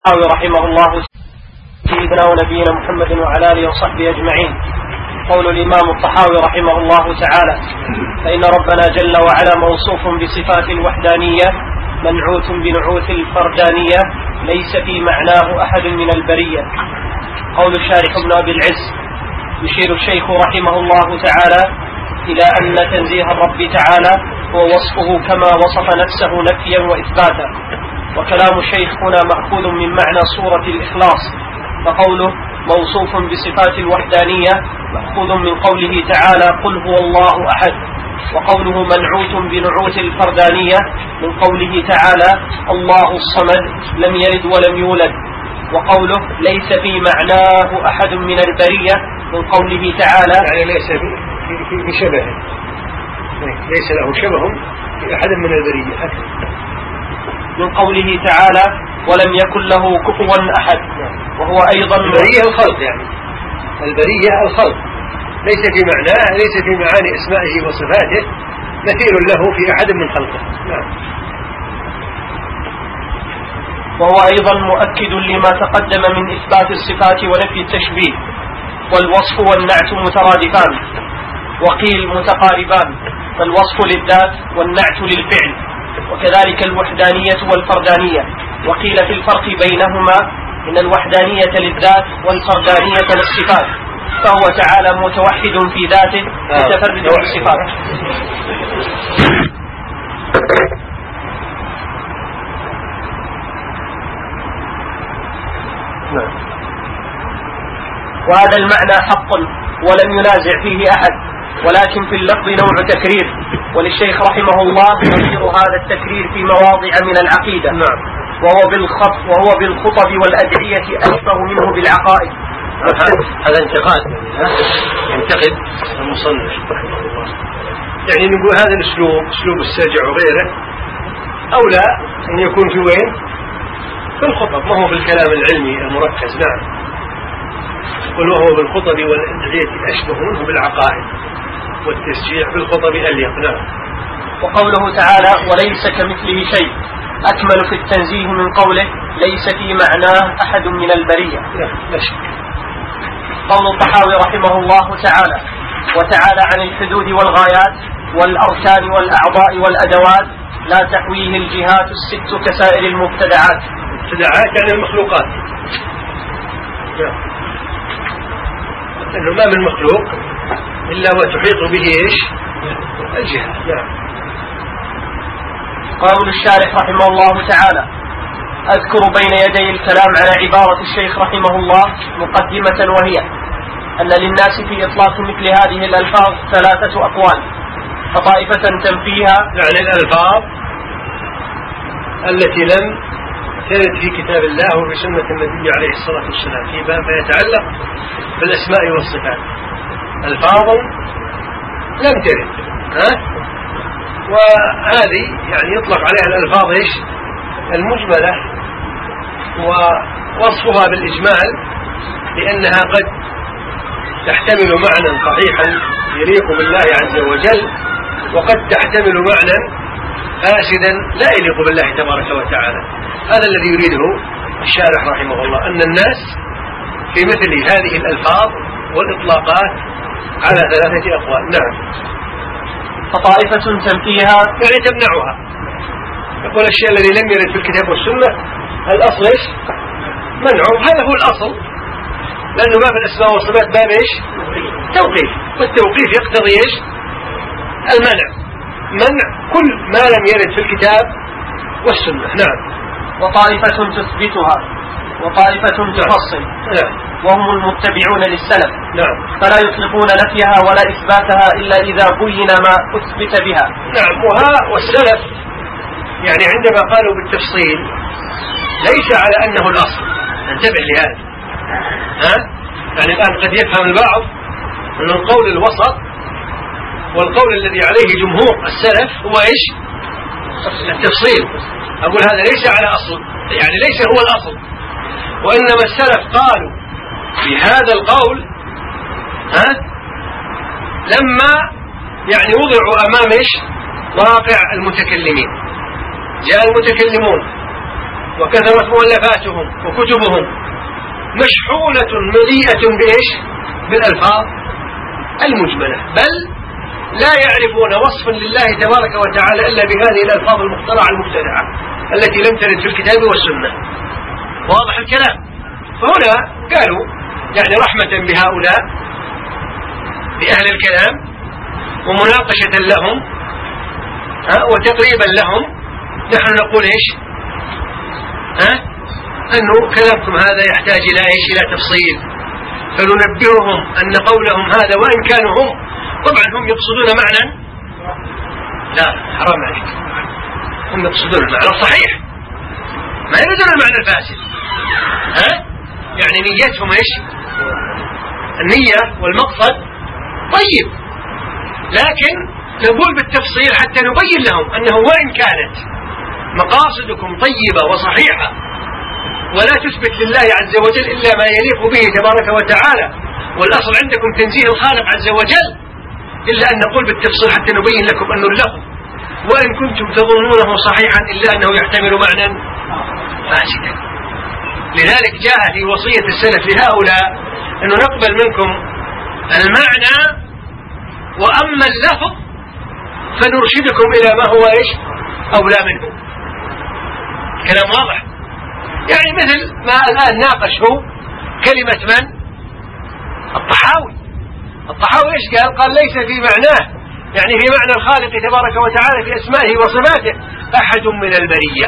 رحمه الله سيدنا ونبينا محمد وعلى آله وصحبه أجمعين. قول الإمام الطحاوي رحمه الله تعالى: فإن ربنا جل وعلا موصوف بصفات الوحدانية منعوت بنعوت الفردانية ليس في معناه أحد من البرية. قول الشارح ابن أبي العز: يشير الشيخ رحمه الله تعالى إلى أن تنزيه الرب تعالى هو وصفه كما وصف نفسه نفيا وإثباتا. وكلام الشيخ هنا مأخوذ من معنى سورة الإخلاص، فقوله موصوف بصفات الوحدانية مأخوذ من قوله تعالى: قل هو الله أحد. وقوله منعوت بنعوت الفردانية من قوله تعالى: الله الصمد لم يلد ولم يولد. وقوله ليس في معناه أحد من البرية من قوله تعالى يعني ليس في شبه، ليس له شبه في أحد من البرية، من قوله تعالى: ولم يكن له كفوا أحد. وهو أيضا البرية الخلق، يعني البرية الخلق ليس في معناه، ليس في معاني أسمائه وصفاته مثيل له في أحد من خلقه. وهو أيضا مؤكد لما تقدم من إثبات الصفات ونفي التشبيه. والوصف والنعت مترادفان، وقيل متقاربان، فالوصف للذات والنعت للفعل، وكذلك الوحدانية والفردانية. وقيل في الفرق بينهما إن الوحدانية للذات والفردانية للصفات، فهو تعالى متوحد في ذاته متفرد بالصفات. وهذا المعنى حق ولم ينازع فيه أحد، ولكن في اللفظ نوع تكرير، وللشيخ رحمه الله يذكر هذا التكرير في مواضع من العقيدة، وهو بالخطب والأدعية أشبه منه بالعقائد. هذا انتقاد، ينتقد المصنف، يعني نقول هذا الأسلوب أسلوب الساجع وغيره أولى أن يكون في وين؟ في الخطب، ما هو في الكلام العلمي المركز. نعم، وهو بالخطب والأدعية أشبه منه بالعقائد، والتشجيع بالخطب أليق. نعم. وقوله تعالى: وليس كمثله شيء أكمل في التنزيه من قوله: ليس في معناه أحد من البرية. لا شك. قول الطحاوي رحمه الله تعالى: وتعالى عن الحدود والغايات والأركان والأعضاء والأدوات لا تحويه الجهات الست كسائر المبتدعات. المبتدعات يعني المخلوقات، لأنه ما من مخلوق إلا وتحيط به إيش؟ الجهة. قول الشارح رحمه الله تعالى: أذكر بين يدي الكلام على عبارة الشيخ رحمه الله مقدمة، وهي أن للناس في إطلاق مثل هذه الألفاظ ثلاثة أقوال، فطائفة تنفيها، يعني الألفاظ التي لم ترد في كتاب الله وفي سنة النبي عليه الصلاة والسلام فيما يتعلق بالأسماء والصفات، ألفاظ لم ترد، وهذه يعني يطلق عليها الألفاظ إيش؟ المجملة، ووصفها بالإجمال لأنها قد تحتمل معنى صحيحا يليق بالله عز وجل، وقد تحتمل معنى فاسدا لا يليق بالله تبارك وتعالى. هذا الذي يريده الشارح رحمه الله، أن الناس في مثل هذه الألفاظ والإطلاقات على ثلاثة أقوال. نعم. فطائفة تنفيها يعني تمنعها، يقول الشيء الذي لم يرد في الكتاب والسنة الأصل إيش؟ منعه. هذا هو الأصل، لأنه ما في الأسماء والصفات باب إيش؟ توقيف، والتوقيف يقتضي إيش؟ المنع، منع كل ما لم يرد في الكتاب والسنة. نعم. وطائفة تثبتها وطائفة تفصل، وهم المتبعون للسلف، فلا يطلقون نفيها ولا إثباتها إلا إذا بين ما أثبت بها. نعم. والسلف يعني عندما قالوا بالتفصيل ليس على أنه الأصل، انتبه لهذا. يعني الآن قد يفهم البعض أن القول الوسط والقول الذي عليه جمهور السلف هو إيش؟ التفصيل. أقول هذا ليس على أصل، يعني ليس هو الأصل، وإنما السلف قالوا بهذا القول لما يعني وضعوا أمام إيش؟ واقع المتكلمين. جاء المتكلمون وكثرت مؤلفاتهم وكتبهم مشحونة مليئة بإيش؟ بالألفاظ المجملة، بل لا يعرفون وصفا لله تبارك وتعالى إلا بهذه الألفاظ المخترعة المبتدعة التي لم ترد في الكتاب والسنة. واضح الكلام؟ فهنا قالوا يعني رحمة بهؤلاء بأهل الكلام ومناقشة لهم وتقريبا لهم، نحن نقول إيش؟ أنه كلامكم هذا يحتاج إلى إيش؟ إلى تفصيل، فننبههم أن قولهم هذا وإن كانوا هم طبعا هم يقصدون معنى، لا حرام عليك، هم يقصدون المعنى الصحيح، ما يريدون المعنى الفاسد. يعني نيتهم إيش؟ النية والمقصد طيب، لكن نقول بالتفصيل حتى نبين لهم أنه وإن كانت مقاصدكم طيبة وصحيحة ولا تثبت لله عز وجل إلا ما يليق به تبارك وتعالى، والأصل عندكم تنزيه الخالق عز وجل، إلا أن نقول بالتفصيل حتى نبين لكم أنه اللفظ وإن كنتم تظنونه صحيحا إلا أنه يحتمل معنى فاسدا. لذلك جاء في وصية السلف لهؤلاء أنه نقبل منكم المعنى وأما اللفظ فنرشدكم إلى ما هو إيش؟ أولى منه. كلام واضح. يعني مثل ما الآن ناقشه كلمة من؟ الطحاوي إيش قال ليس في معناه، يعني في معنى الخالق تبارك وتعالى في أسمائه وصفاته أحد من البرية.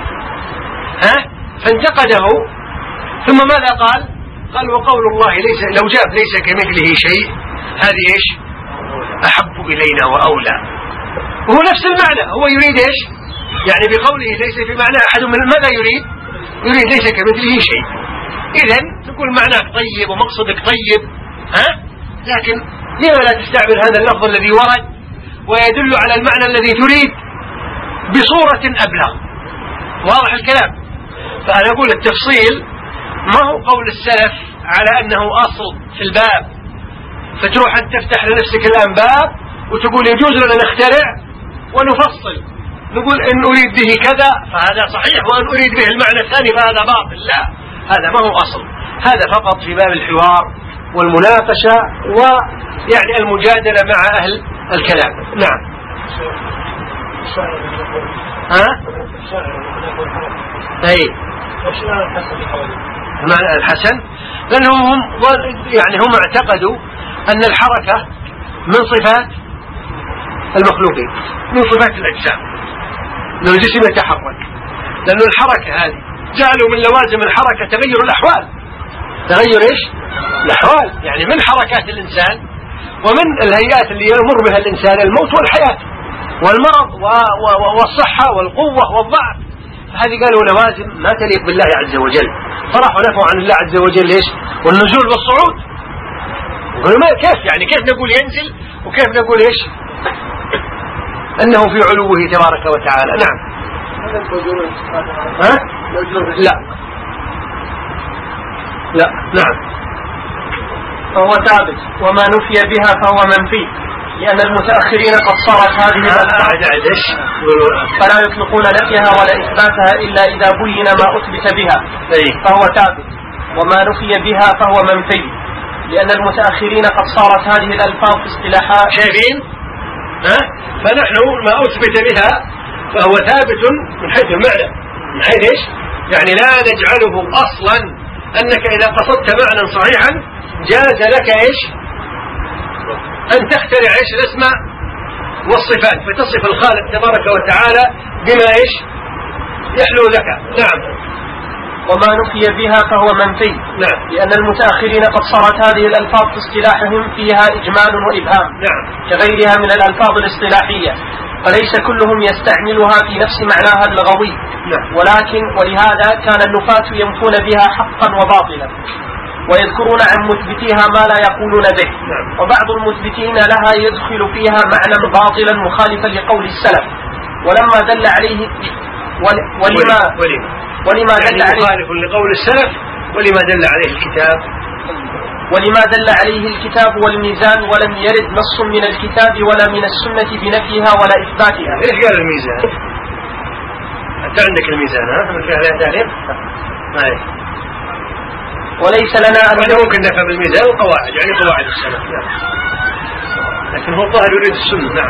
فانتقده، ثم ماذا قال وقول الله لو جاب ليس كمثله شيء هذه إيش؟ أحب إلينا وأولى. وهو نفس المعنى، هو يريد إيش؟ يعني بقوله ليس في معنى أحد من ماذا يريد ليس كمثله شيء. إذن نقول معناك طيب ومقصدك طيب، لكن لما لا تستعمل هذا اللفظ الذي ورد ويدل على المعنى الذي تريد بصورة أبلغ. واضح الكلام؟ فأنا أقول التفصيل ما هو قول السلف على أنه أصل في الباب، فتروح أن تفتح لنفسك الآن باب وتقول يجوز لنا نخترع ونفصل، نقول إن أريد به كذا فهذا صحيح وأن أريد به المعنى الثاني فهذا باطل. لا، هذا ما هو أصل، هذا فقط في باب الحوار والمناقشة ويعني المجادلة مع أهل الكلام. نعم. أي معنى الحسن، لأنهم هم اعتقدوا أن الحركة من صفات المخلوقين، من صفات الأجسام، لو الجسم يتحرك، لأن الحركة هذه جعلوا من لوازم الحركة تغير الأحوال. تغير إيش؟ الأحوال، يعني من حركات الإنسان ومن الهيئات اللي يمر بها الإنسان الموت والحياة والمرض والصحة والقوة والضعف. هذه قالوا لوازم ما تليق بالله عز وجل، صرحوا نفوا عن الله عز وجل إيش؟ والنزول والصعود. يقولوا ما كيف يعني كيف نقول ينزل وكيف نقول إيش؟ أنه في علوه تبارك وتعالى. نعم. لا نعم. فهو ثابت، وما نفي بها فهو منفي، لأن المتأخرين قد صارت هذه فلا يطلقون نفيها ولا إثباتها إلا إذا بين ما أثبت بها. فهو ثابت، وما نفي بها فهو منفي، لأن المتأخرين قد صارت هذه الألفاظ في اصطلاحات. شايفين؟ فنحن ما أثبت بها فهو ثابت من حيث المعنى، من حيث إيش؟ يعني لا نجعله أصلا أنك إذا قصدت معنى صحيحا جاز لك إيش؟ أن تخترع إيش الأسماء والصفات فتصف الخالق تبارك وتعالى بما إيش؟ يحلو لك. نعم. وما نفي بها فهو منفي. نعم. لأن المتأخرين قد صارت هذه الألفاظ في اصطلاحهم فيها إجمال وإبهام. نعم. كغيرها من الألفاظ الاصطلاحية، فليس كلهم يستعملها في نفس معناها اللغوي. نعم. ولهذا كان النفاة ينفون بها حقا وباطلا، ويذكرون عن مثبتيها ما لا يقولون به. نعم. وبعض المثبتين لها يدخل فيها معنى باطلا مخالفا لقول السلف، ولما دل عليه ولما دل عليه مخالف لقول السلف، ولما دل عليه الكتاب، ولما دل عليه الكتاب والميزان، ولم يرد نص من الكتاب ولا من السنة بنفيها ولا إثباتها. إيش قال الميزان؟ أنت عندك الميزان مثل هذا تعليم. وليس لنا أن ممكن نفهم الميزان والقواعد يعني قواعد السلف لكن هو الظاهر يريد السنة. نعم.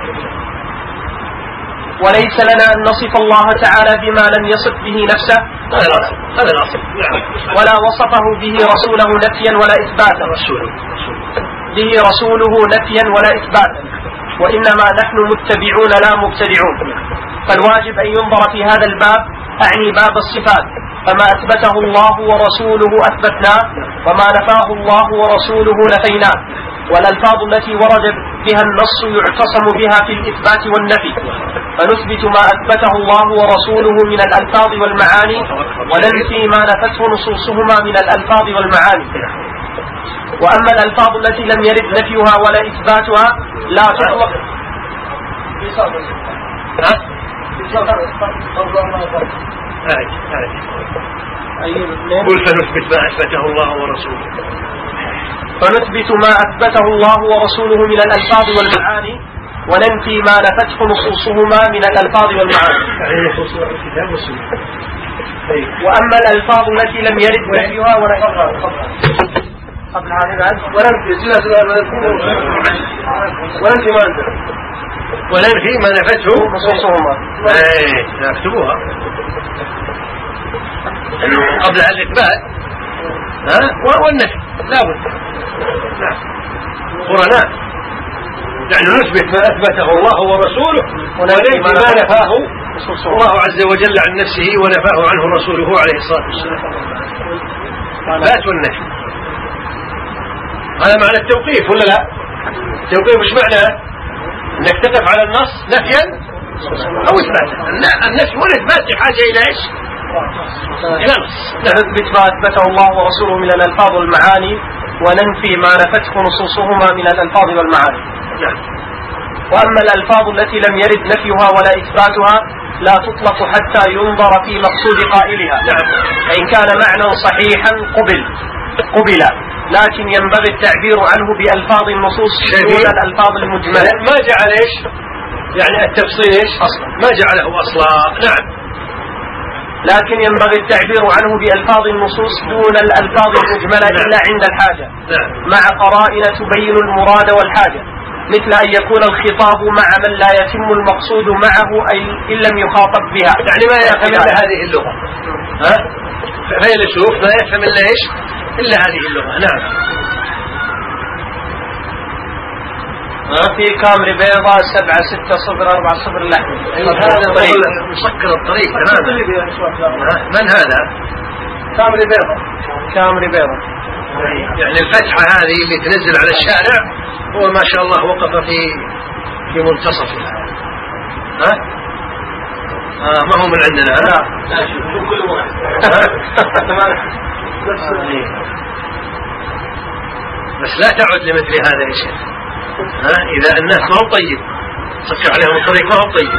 وليس لنا أن نصف الله تعالى بما لم يصف به نفسه هذا الأصل. نعم. ولا وصفه به رسوله نفيا ولا إثباتا به رسوله نفيا ولا إثباتا وإنما نحن متبعون لا مبتدعون. فالواجب أن ينظر في هذا الباب أعني باب الصفات فما أثبته الله ورسوله أثبتناه وما نفاه الله ورسوله نفيناه والألفاظ التي ورد بها النص يعتصم بها في الإثبات والنفي فنثبت ما أثبته الله ورسوله من الألفاظ والمعاني وننفي ما نفته نصوصهما من الألفاظ والمعاني. وأما الألفاظ التي لم يرد نفيها ولا إثباتها لا تطلق قل فنثبت ما أثبته الله ورسوله فنثبت ما أثبته الله ورسوله من الألفاظ والمعاني وننفي ما نفته نصوصهما من الألفاظ والمعاني. وأما الألفاظ التي لم يرد نفيها ولا قبل هذا وننفي ما نفته نصوصهما. نكتبوها قبل الإثبات والنفي لابد. نعم. قرناء يعني نثبت ما أثبته الله ورسوله وننفي ما نفاه الله عز وجل عن نفسه ونفاه عنه رسوله عليه الصلاة والسلام. الإثبات والنفي هذا معنى التوقيف ولا لا؟ التوقيف مش معناه انك تقف على النص نفيا او اثباتا. لا النفي والاثبات حاجه الى ايش؟ الى نص. نثبت ما اثبته الله ورسوله من الالفاظ والمعاني وننفي ما نفته نصوصهما من الالفاظ والمعاني. واما الالفاظ التي لم يرد نفيها ولا اثباتها لا تطلق حتى ينظر في مقصود قائلها. فان كان معنى صحيحا قبل لكن ينبغي التعبير عنه بألفاظ النصوص دون الألفاظ المجملة. ما جعل إيش يعني التفصيل إيش أصلا ما جعله أصلا. نعم. لكن ينبغي التعبير عنه بألفاظ النصوص دون الألفاظ المجملة إلا عند الحاجة مع قرائن تبين المراد والحاجة مثل أن يكون الخطاب مع من لا يتم المقصود معه أي إن لم يخاطب بها يعني ما يفهم إلا هذه اللغة. فيلسوف ما يفهم إلا إيش إلا هذه اللغة. نعم. في كامر بيضاء 76040 لحم. هذا مسكر الطريق تماما. من هذا؟ كامر بيضاء يعني الفتحة هذه اللي تنزل على الشارع هو ما شاء الله وقف في منتصفها. ما هو من عندنا. لا كل واحد بس لا تعد لمثل هذا يا شيخ. إذا الناس ما هو طيب سكر عليهم الطريق ما هو طيب.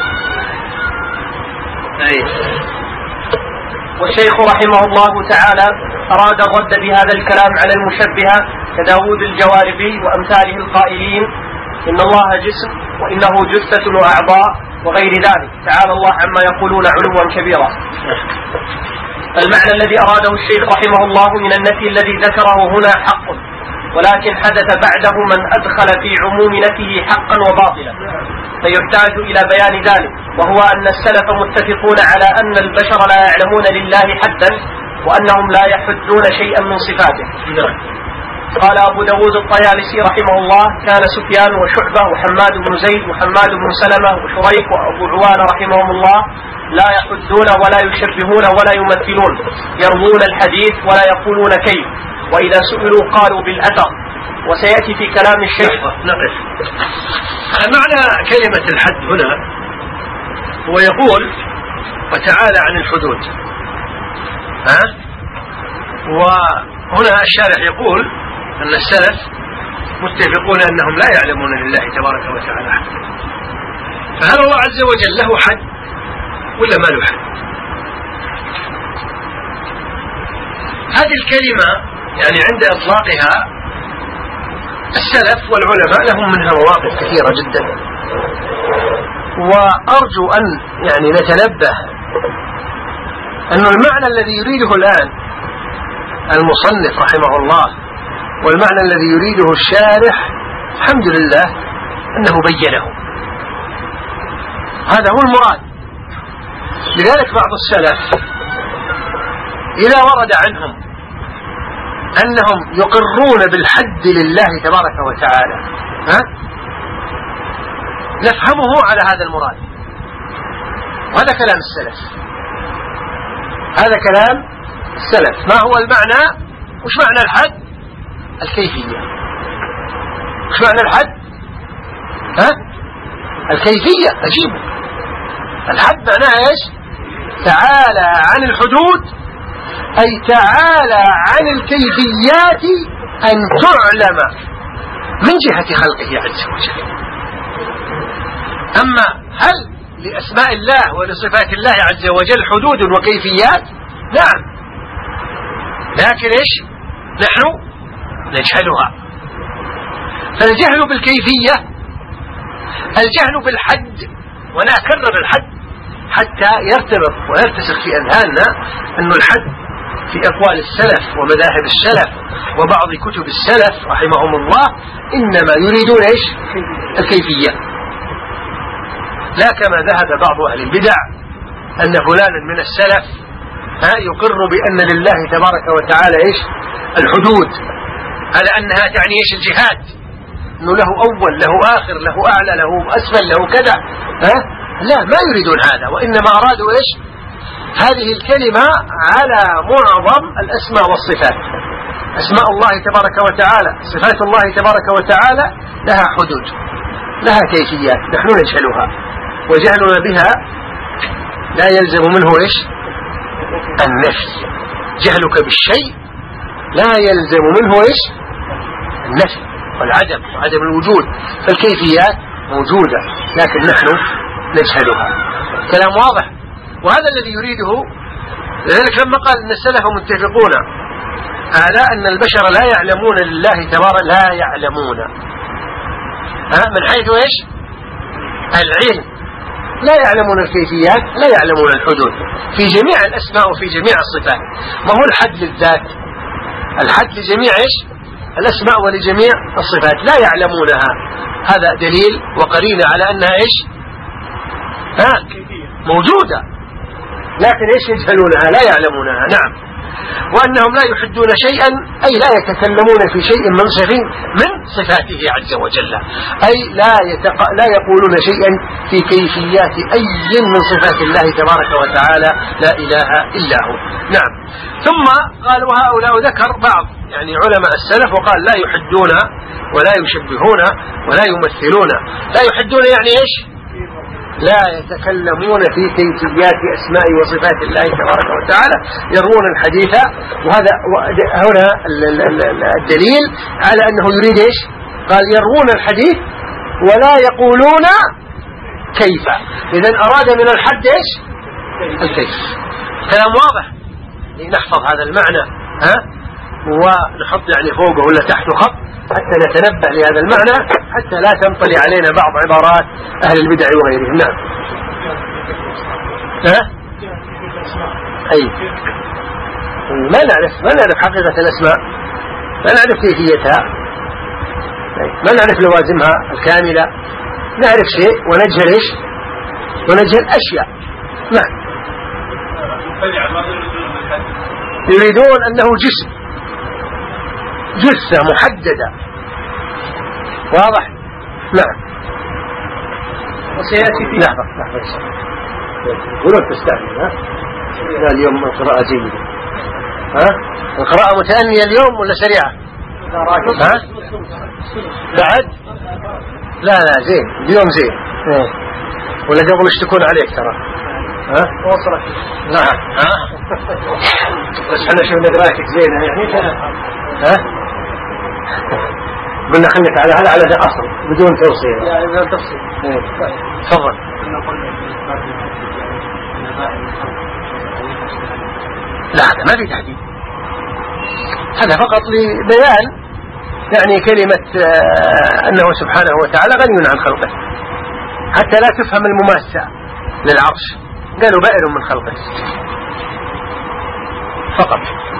والشيخ رحمه الله تعالى أراد الرد بهذا الكلام على المشبهة كداود الجواربي وأمثاله القائلين إن الله جسم وإنه جثة وأعضاء وغير ذلك تعالى الله عما يقولون علوا كبيرا. المعنى الذي أراده الشيخ رحمه الله من النفي الذي ذكره هنا حق ولكن حدث بعده من أدخل في عموم نفيه حقا وباطلا فيحتاج إلى بيان ذلك وهو أن السلف متفقون على أن البشر لا يعلمون لله حدا وأنهم لا يحدون شيئا من صفاته. قال أبو داود الطيالسي رحمه الله كان سفيان وشعبة وحماد بن زيد وحماد بن سلمة وشريك وأبو عوان رحمهم الله لا يحدون ولا يشبهون ولا يمثلون يروون الحديث ولا يقولون كيف وإذا سئلوا قالوا بالأثر. وسيأتي في كلام الشيخ. نقف. معنى كلمة الحد هنا هو يقول وتعالى عن الحدود. وهنا الشارح يقول أن السلف متفقون أنهم لا يعلمون لله تبارك وتعالى. فهل الله عز وجل له حد ولا ما له حد؟ هذه الكلمة يعني عند إطلاقها السلف والعلماء لهم منها مواقف كثيرة جدا وأرجو أن يعني نتنبه أن المعنى الذي يريده الآن المصنف رحمه الله والمعنى الذي يريده الشارح الحمد لله أنه بينه، هذا هو المراد. لذلك بعض السلف إذا ورد عنهم أنهم يقرون بالحد لله تبارك وتعالى نفهمه على هذا المراد، وهذا كلام السلف، هذا كلام السلف. ما هو المعنى؟ وش معنى الحد؟ الكيفية. وش معنى الحد؟ الكيفية. أجيب الحد معناه إيش؟ تعالى عن الحدود، أي تعالى عن الكيفيات أن تعلم من جهة خلقه عز وجل. أما هل لأسماء الله ولصفات الله عز وجل حدود وكيفيات؟ نعم، لكن إيش؟ نحن نجهلها. فالجهل بالكيفية الجهل بالحد، وأنا أكرر الحد حتى يرتبط ويرتسخ في أذهاننا أن الحد في أقوال السلف ومذاهب السلف وبعض كتب السلف رحمهم الله إنما يريدون إيش؟ الكيفية، لا كما ذهب بعض أهل البدع أن فلانا من السلف يقر بأن لله تبارك وتعالى إيش؟ الحدود، على أنها تعني إيش؟ الجهات، أنه له أول له آخر له أعلى له أسفل له كذا. لا، ما يريدون هذا، وإنما أرادوا إيش؟ هذه الكلمة على معظم الأسماء والصفات. أسماء الله تبارك وتعالى، صفات الله تبارك وتعالى لها حدود، لها كيفيات نحن نجهلها، وجهلنا بها لا يلزم منه إيش؟ النفي. جهلك بالشيء لا يلزم منه إيش؟ النفي والعدم وعدم الوجود. فالكيفيات موجودة لكن نحن نجهلها. كلام واضح، وهذا الذي يريده. لذلك لما قال أن السلف متفقون على أن البشر لا يعلمون لله تبارك، لا يعلمون من حيث إيش؟ العلم، لا يعلمون الكيفيات، لا يعلمون الحدود في جميع الأسماء وفي جميع الصفات. ما هو الحد للذات؟ الحد لجميع إيش؟ الأسماء ولجميع الصفات لا يعلمونها. هذا دليل وقرينة على أنها إيش؟ موجودة، لكن إيش؟ يجهلونها، لا يعلمونها. نعم. وأنهم لا يحدون شيئا، أي لا يتكلمون في شيء من صفاته عز وجل، أي لا يقولون شيئا في كيفيات أي من صفات الله تبارك وتعالى، لا إله إلا هو. نعم. ثم قال وهؤلاء ذكر بعض يعني علماء السلف وقال لا يحدون ولا يشبهون ولا يمثلون. لا يحدون يعني إيش؟ لا يتكلمون في كيفيات أسماء وصفات الله تبارك وتعالى، يروون الحديث. وهذا هنا الدليل على أنه يريد إيش؟ قال يروون الحديث ولا يقولون كيف. إذن أراد من الحد إيش؟ الكيف. كلام واضح. نحفظ هذا المعنى ونحط يعني فوقه ولا تحته خط حتى نتنبه لهذا المعنى، حتى لا تنطلي علينا بعض عبارات أهل البدع وغيرهم. نعم. أي ما نعرف حقيقة الأسماء، ما نعرف كيفيتها، ما نعرف لوازمها الكاملة. نعرف شيء ونجهل إيش؟ ونجهل أشياء. نعم. يريدون أنه جثة محددة. واضح؟ نعم. وسيأتي في لحظة ولو تستعمل اليوم القراءة جيدة. القراءة متأنية اليوم ولا سريعة؟ بعد؟ لا زين اليوم زين. ولا قبل يشتكون عليك ترى. وصلت. نعم. بس احنا شفنا قراءتك زينة يعني. قلنا خليك على هذا على أصل بدون توصيل. لا بدون توصيل. تفضل. لا هذا ما في تحديد، هذا فقط لبيان يعني كلمة أنه سبحانه وتعالى غني عن خلقه، حتى لا تفهم المماسة للعرش. قالوا بائن من خلقه فقط.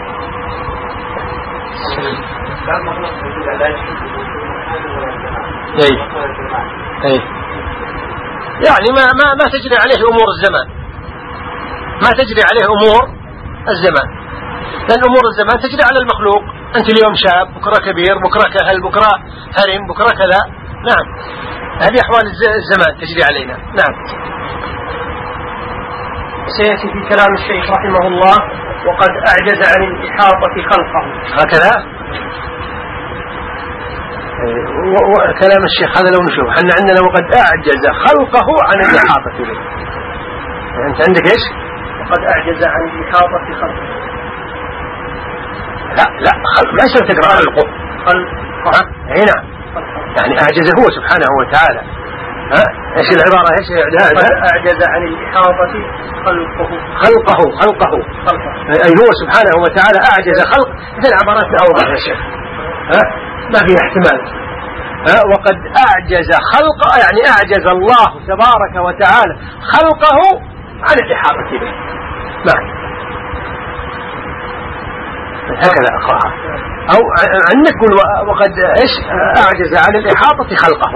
أي يعني ما تجري عليه أمور الزمان، ما تجري عليه أمور الزمان، لأن أمور الزمان تجري على المخلوق. أنت اليوم شاب، بكرة كبير، بكرة كهل، بكرة هرم، بكرة كذا. نعم، هذه أحوال الزمان تجري علينا. نعم. سيأتي في كلام الشيخ رحمه الله وقد أعجز عن الإحاطة خلقه. هكذا كلام الشيخ هذا لو نشوف حنا عندنا وقد أعجز خلقه عن الإحاطة به. أنت عندك إيش؟ وقد أعجز عن الإحاطة خلقه. لا خلق ما يصير تقرأ خلقه. هنا يعني أعجز هو سبحانه وتعالى. ايش العبارة؟ ايش قد أعجز عن الإحاطة خلقه أي هو سبحانه وتعالى أعجز خلق. مثل عبارات أوضح يا شيخ، ما فيها احتمال. وقد أعجز خلقه يعني أعجز الله تبارك وتعالى خلقه عن الإحاطة به. نعم هكذا أقرأها. أو عندك قل وقد إيش أعجز عن الإحاطة خلقه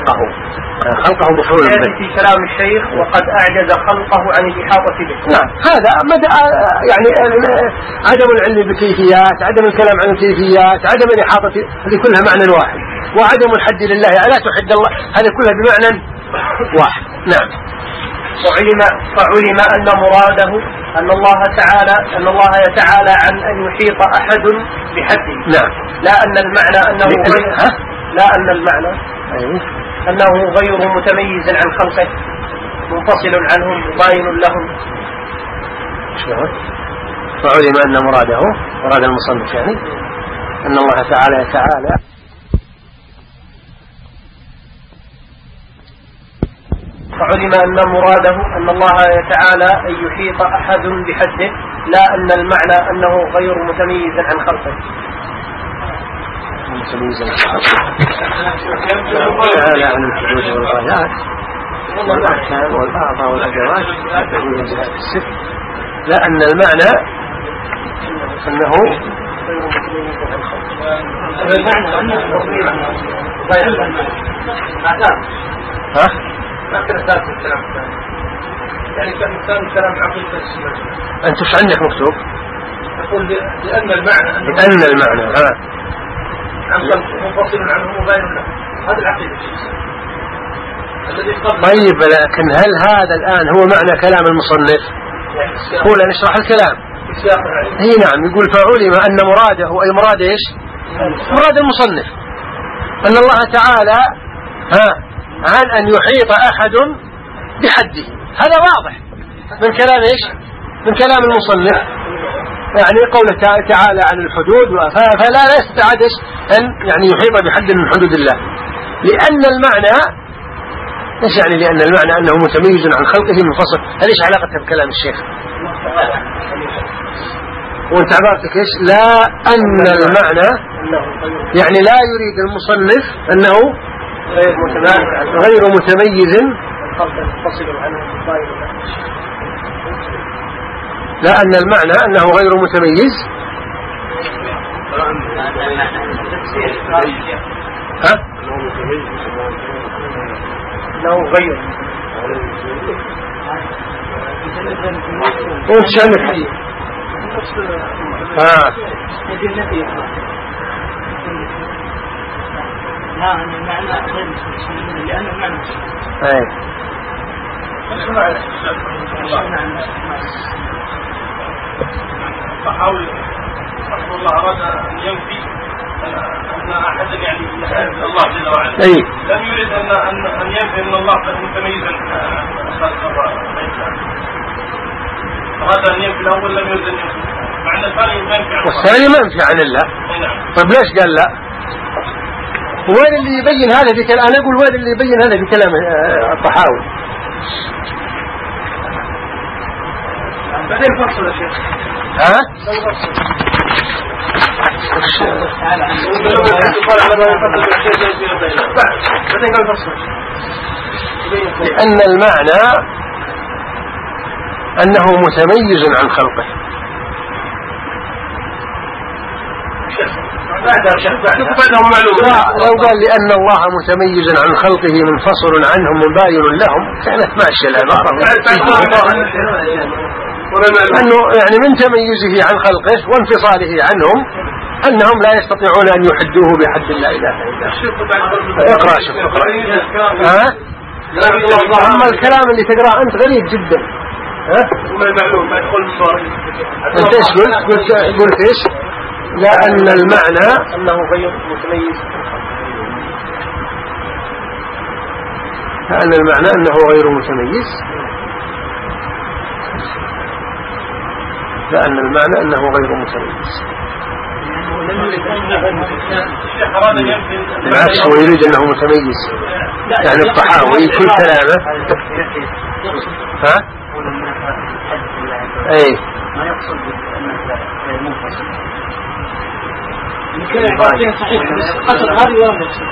بحول في كلام الشيخ وقد أعجز خلقه عن الإحاطة به. نعم هذا مدى يعني عدم العلم بالكيفيات، عدم الكلام عن الكيفيات، عدم الإحاطة، هذه كلها معنى واحد. وعدم الحد لله ألا تحد الله، هذا كلها بمعنى واحد. نعم. فعلم أن مراده أن الله يتعالى عن أن يحيط أحد بحده. نعم. لا أن المعنى أنه غير متميز عن خلقه، منفصل عنهم، باين لهم. فعلم أن مراد المصنف يعني أن الله تعالى يتعالى فعلم أن مراده أن الله يتعالى أن يحيط أحد بحده، لا أن المعنى أنه غير متميز عن خلقه. تعالى عن الحدود والغايات والأحكام والأعضاء والأدوات لا أن المعنى أنه يعني كان كلام عقيدة أنت وش عندك مكتوب؟ أقول لأن المعنى منفصل عنه وبين له، هذا العقيدة. طيب لكن هل هذا الآن هو معنى كلام المصنف؟ هو لا نشرح الكلام. هي نعم، يقول فعلم أن مراده أي مراد إيش؟ مراد المصنف أن الله تعالى عن أن يحيط أحد بحده. هذا واضح من كلام إيش؟ من كلام المصنف، يعني قوله تعالى عن الحدود، فلا يستعد أن يعني يحيط بحد من حدود الله، لأن المعنى إيش يعني؟ لأن المعنى أنه متميز عن خلقه منفصل. هل إيش علاقتها بكلام الشيخ؟ وانت عبارتك إيش؟ لا أن المعنى يعني لا يريد المصنف أنه غير متميز، لا أن المعنى أنه غير متميز أنه غير وش عندك؟ لا أن المعنى غير متميز لأن المعنى فحاول رحمه الله أراد أن ينفي أن أحدا يعني الله جل وعلا لم يريد أن ينفي أن الله متميزا أراد أن ينفي الأول، لم يريد أن ينفي معنى الثاني والثاني منفي عن الله. طيب ليش قال لا؟ وين اللي يبين هذا بكلام؟ أنا أقول وين اللي يبين هذا بكلام الطحاوي؟ بعدين فصل يا شيخ. لأن المعنى أنه متميز عن خلقه. لو قال لأن الله متميز عن خلقه منفصل عنهم مباين لهم كانت ماشية العبارة، أنه يعني من تميزه عن خلقه وانفصاله عنهم أنهم لا يستطيعون أن يحدوه بحد لا إله إلا الله. اقرأ شوف اقرأ. أما الكلام اللي تقرأه أنت غريب جدا. أنت إيش قلت إيش؟ لأن المعنى أنه غير متميز، لأن المعنى أنه غير متميز، لأن المعنى أنه غير متميز. بالعكس هو يريد أنه متميز، يعني الطحاوي كل كلامه أي ما يقصد أنه منفصل. يمكن العبارتين صحيح قصد هذه ولا يقصد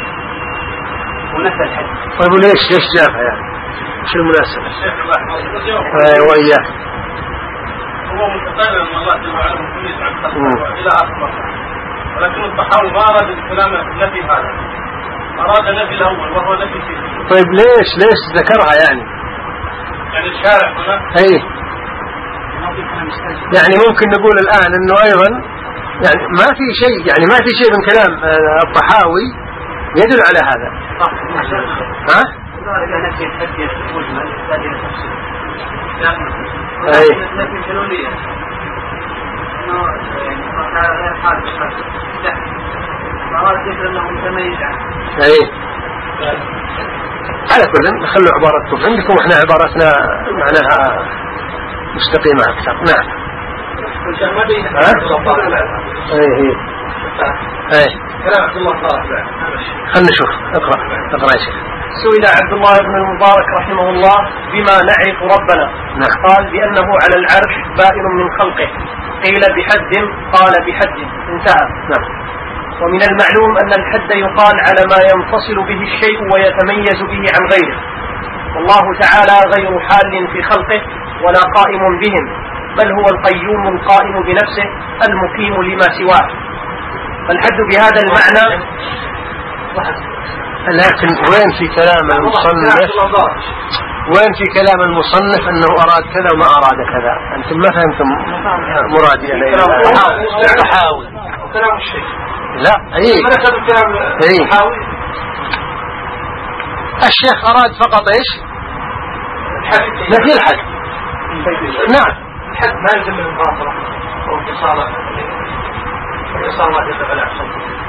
ونفى الحد. طيب ليش جابها يعني؟ شو المناسبة؟ وإياه هو متقال أن الله جل وعلا متميز عن خلقه إلى آخر، ولكن الطحاوي ما أراد الكلام نفي هذا، أراد نفي الأول وهو نفي فيه. طيب ليش ذكرها يعني الشارع هنا؟ أي يعني ممكن نقول الآن إنه أيضا يعني ما في شيء، يعني ما في شيء من كلام الطحاوي يدل على هذا. أي أي على كل خلوا عبارتكم عندكم، احنا عبارتنا معناها مستقيمة أكثر. نعم. ايه كلام عبد الله صالح. خلنا نشوف. اقرأ يا شيخ. سئل عبد الله بن المبارك رحمه الله بما نعرف ربنا. نعم. قال بأنه على العرش بائن من خلقه، قيل بحد قال بحد، انتهى. نعم. ومن المعلوم أن الحد يقال على ما ينفصل به الشيء ويتميز به عن غيره، والله تعالى غير حال في خلقه ولا قائم بهم، بل هو القيوم القائم بنفسه المقيم لما سواه. فالحد بهذا المعنى. لكن وين في كلام المصنف أنه أراد كذا وما أراد كذا؟ أنتم ما فهمتم مرادي أنا الطحاوي كلام الشيخ. لا الشيخ أراد فقط إيش؟ نفي الحد. نعم. الحد ما يلزم المباطلة أو اتصاله ما يجب على أحسن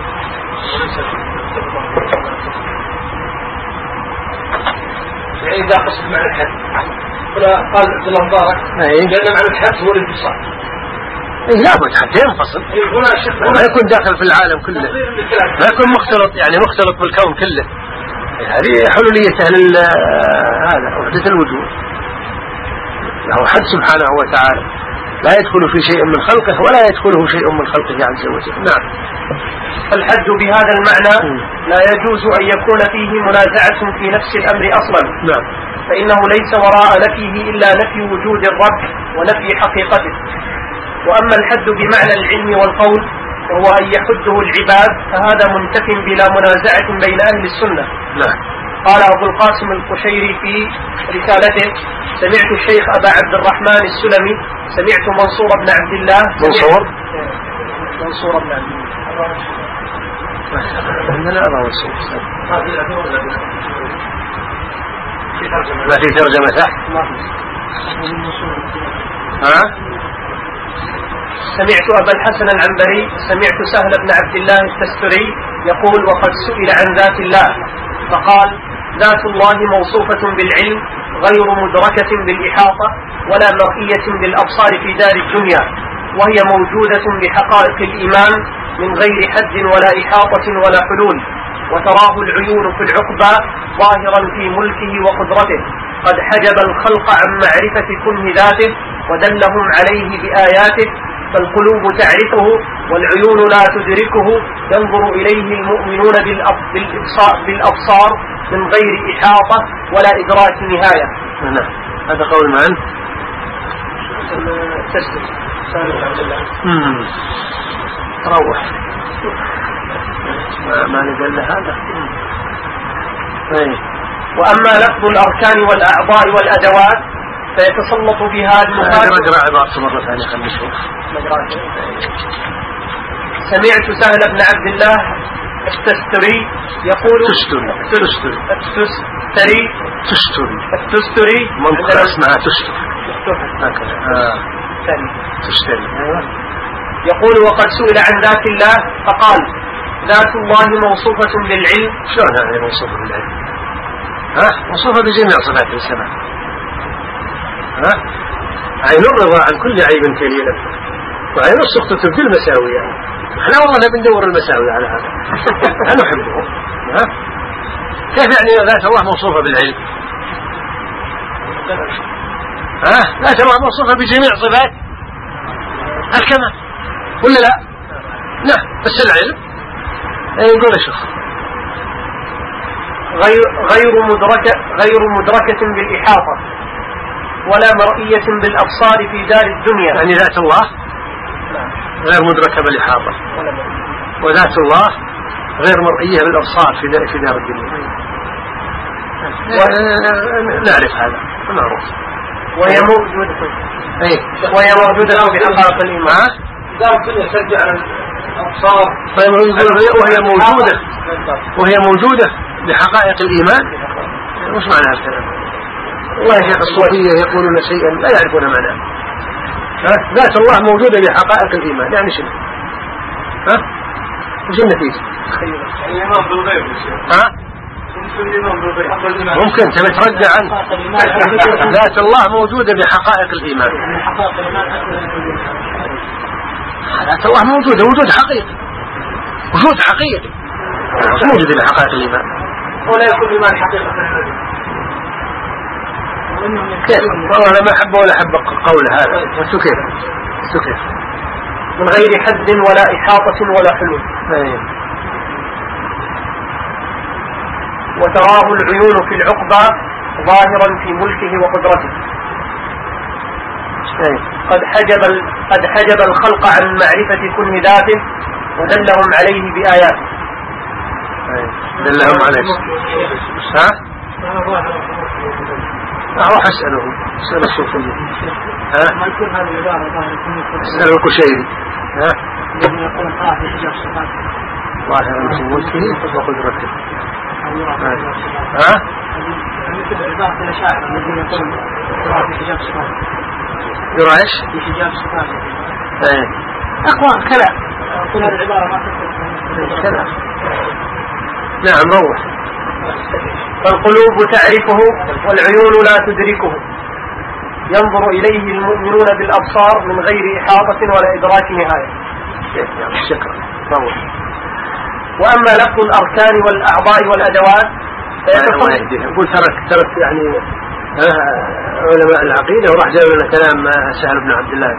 يعني إذا قصد معنى الحد قال عبد الله مبارك لأن معنى الحد هو الانفصال. لا بد حتى ينفصل، ما يكون داخل في العالم كله، ما يكون مختلط، يعني مختلط بالكون كله. هذه حلولية أهل هذا وحدة الوجود، له حد سبحانه وتعالى لا يدخل في شيء من خلقه ولا يدخله شيء من خلقه عز وجل. نعم. الحد بهذا المعنى لا يجوز أن يكون فيه منازعة في نفس الأمر أصلا. نعم. فإنه ليس وراء نفيه إلا نفي وجود الرب ونفي حقيقته. وأما الحد بمعنى العلم والقول وهو أن يحده العباد فهذا منتف بلا منازعة بين أهل السنة. نعم. قال أبو القاسم القشيري في رسالته: سمعت الشيخ أبا عبد الرحمن السلمي، سمعت منصور بن عبد الله. منصور بن عبد الله. عندنا أبا منصور ما في ترجمة تحت. سمعت أبا الحسن العنبري، سمعت سهل بن عبد الله التستري يقول: وقد سئل عن ذات الله فقال: ذات الله موصوفة بالعلم غير مدركة بالإحاطة ولا مرئية بالأبصار في دار الدنيا، وهي موجودة بحقائق الإيمان من غير حد ولا إحاطة ولا حلول، وتراه العيون في العقبى ظاهرا في ملكه وقدرته، قد حجب الخلق عن معرفة كنه ذاته ودلهم عليه بآياته، فالقلوب تعرفه والعيون لا تدركه، ينظر إليه المؤمنون بالأبصار من غير إحاطة ولا إدراك نهاية. هذا قول من؟ تسلم سالم عبد الله. روح ما ندل هذا. وأما لفظ الأركان والأعضاء والأدوات فيتسلط بها المفاد. نقرأ عبارة مرة ثانية خلينا نشوف. سمعت سهل بن عبد الله التستري يقول التستري منطقة اسمها تستري يقول وقد سئل عن ذات الله فقال ذات الله موصوفة بالعلم. شلون يعني موصوفة بالعلم؟ موصوفة بجميع صفات السماء. عين الرضا عن كل عيب كليل وعين السخط تبدي المساوية. احنا والله بندور المساوي على هذا. أنا نحبه. كيف يعني ذات الله موصوفة بالعلم؟ ذات الله موصوفة بجميع صفات الكمال ولا لا؟ نعم بس العلم يقول شوف غير مدركة بالإحاطة ولا مرئية بالأبصار في دار الدنيا. يعني ذات الله غير مدركة بالإحاطة وذات الله غير مرئية بالأبصار في دار الدنيا. نعرف هذا معروف. وهي موجودة بحقائق الإيمان. دار الدنيا ترجع على الأبصار وهي موجودة بحقائق الإيمان. وش معنى هذا الكلام؟ والله يا شيخ الصوفية يقولون شيئا لا يعرفون معناه. ذات الله موجودة بحقائق الإيمان يعني شنو؟ وش النتيجة؟ الإيمان بالغيب. ممكن تبي ترجع عنه. ذات الله موجودة بحقائق الإيمان. ذات الله موجودة وجود حقيقي. وجود حقيقي موجودة بحقائق الإيمان. ولا يكون الإيمان حقيقة. والله ما أحب ولا أحب قول هذا. كيف من غير حد ولا إحاطة ولا حلول. وتراه العيون في العقبى ظاهرا في ملكه وقدرته. قد حجب الخلق عن معرفة كنه ذاته ودلهم عليه بآياته. دلهم عليه. أروح أسأله الصوفية. ما يكون هذه العبارة أسأله الكشيري. ظاهرا في ملكه وقدرته. مثل عبارة الأشاعرة الذين يقولون في حجاب صفاته. يرى ايش؟ في حجاب صفاته. أقوال كلام. أقول هذه العبارة ما تكون. نعم روح. فالقلوب تعرفه والعيون لا تدركه. ينظر إليه المؤمنون بالأبصار من غير إحاطة ولا إدراك نهاية. شكرا. روح. وأما لفظ الأركان والأعضاء والأدوات يقول ترك يعني علماء العقيدة وراح جاب لنا كلام سهل بن عبد الله.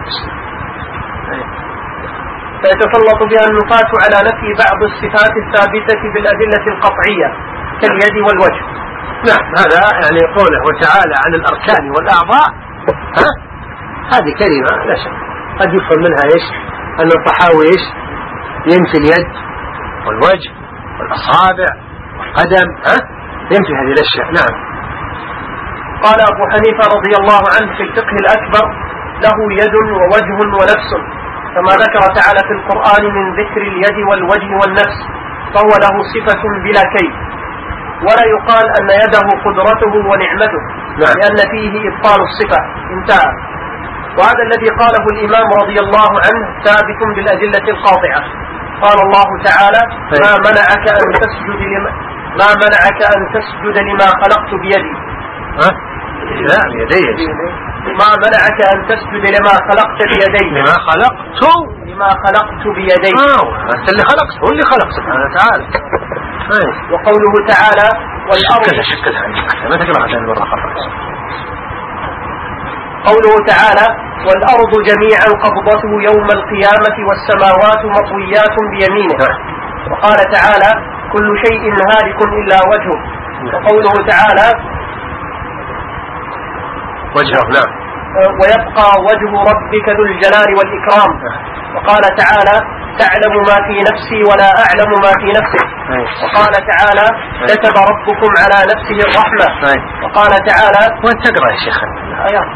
فيتسلط بها النفاة على نفي بعض الصفات الثابتة بالأدلة القطعية كاليد والوجه. نعم هذا يعني قوله وتعالى عن الأركان والأعضاء. هذه كلمة لا شك قد يفهم منها ايش؟ أن الطحاوي ايش؟ ينفي اليد والوجه والأصابع والقدم. ينفي هذه الأشياء. نعم. قال أبو حنيفة رضي الله عنه في الفقه الأكبر له يد ووجه ونفس كما ذكر تعالى في القرآن من ذكر اليد والوجه والنفس فهو له صفة بلا كيف ولا يقال أن يده قدرته ونعمته لأن فيه إبطال الصفة. انتهى. وهذا الذي قاله الإمام رضي الله عنه ثابت بالأدلة القاطعة. قال الله تعالى ما منعك أن تسجد لما خلقت بيدي. لا بيدي. ما منعك أن تسجد لما خلقت بيدي. لما خلقت بيدي. أنت اللي خلقت هو اللي خلق سبحانه وتعالى. وقوله تعالى والأرض ما تقرأ عشان مرة خلق. قوله تعالى والأرض جميعا قبضته يوم القيامة والسماوات مطويات بيمينه. وقال تعالى كل شيء هالك إلا وجهه. وقوله تعالى وجهه. نعم. ويبقى وجه ربك ذو الجلال والإكرام. وقال تعالى تعلم ما في نفسي ولا أعلم ما في نفسك. وقال تعالى كتب ربكم على نفسه الرحمة. وقال تعالى وين تقرأ يا شيخ الآيات.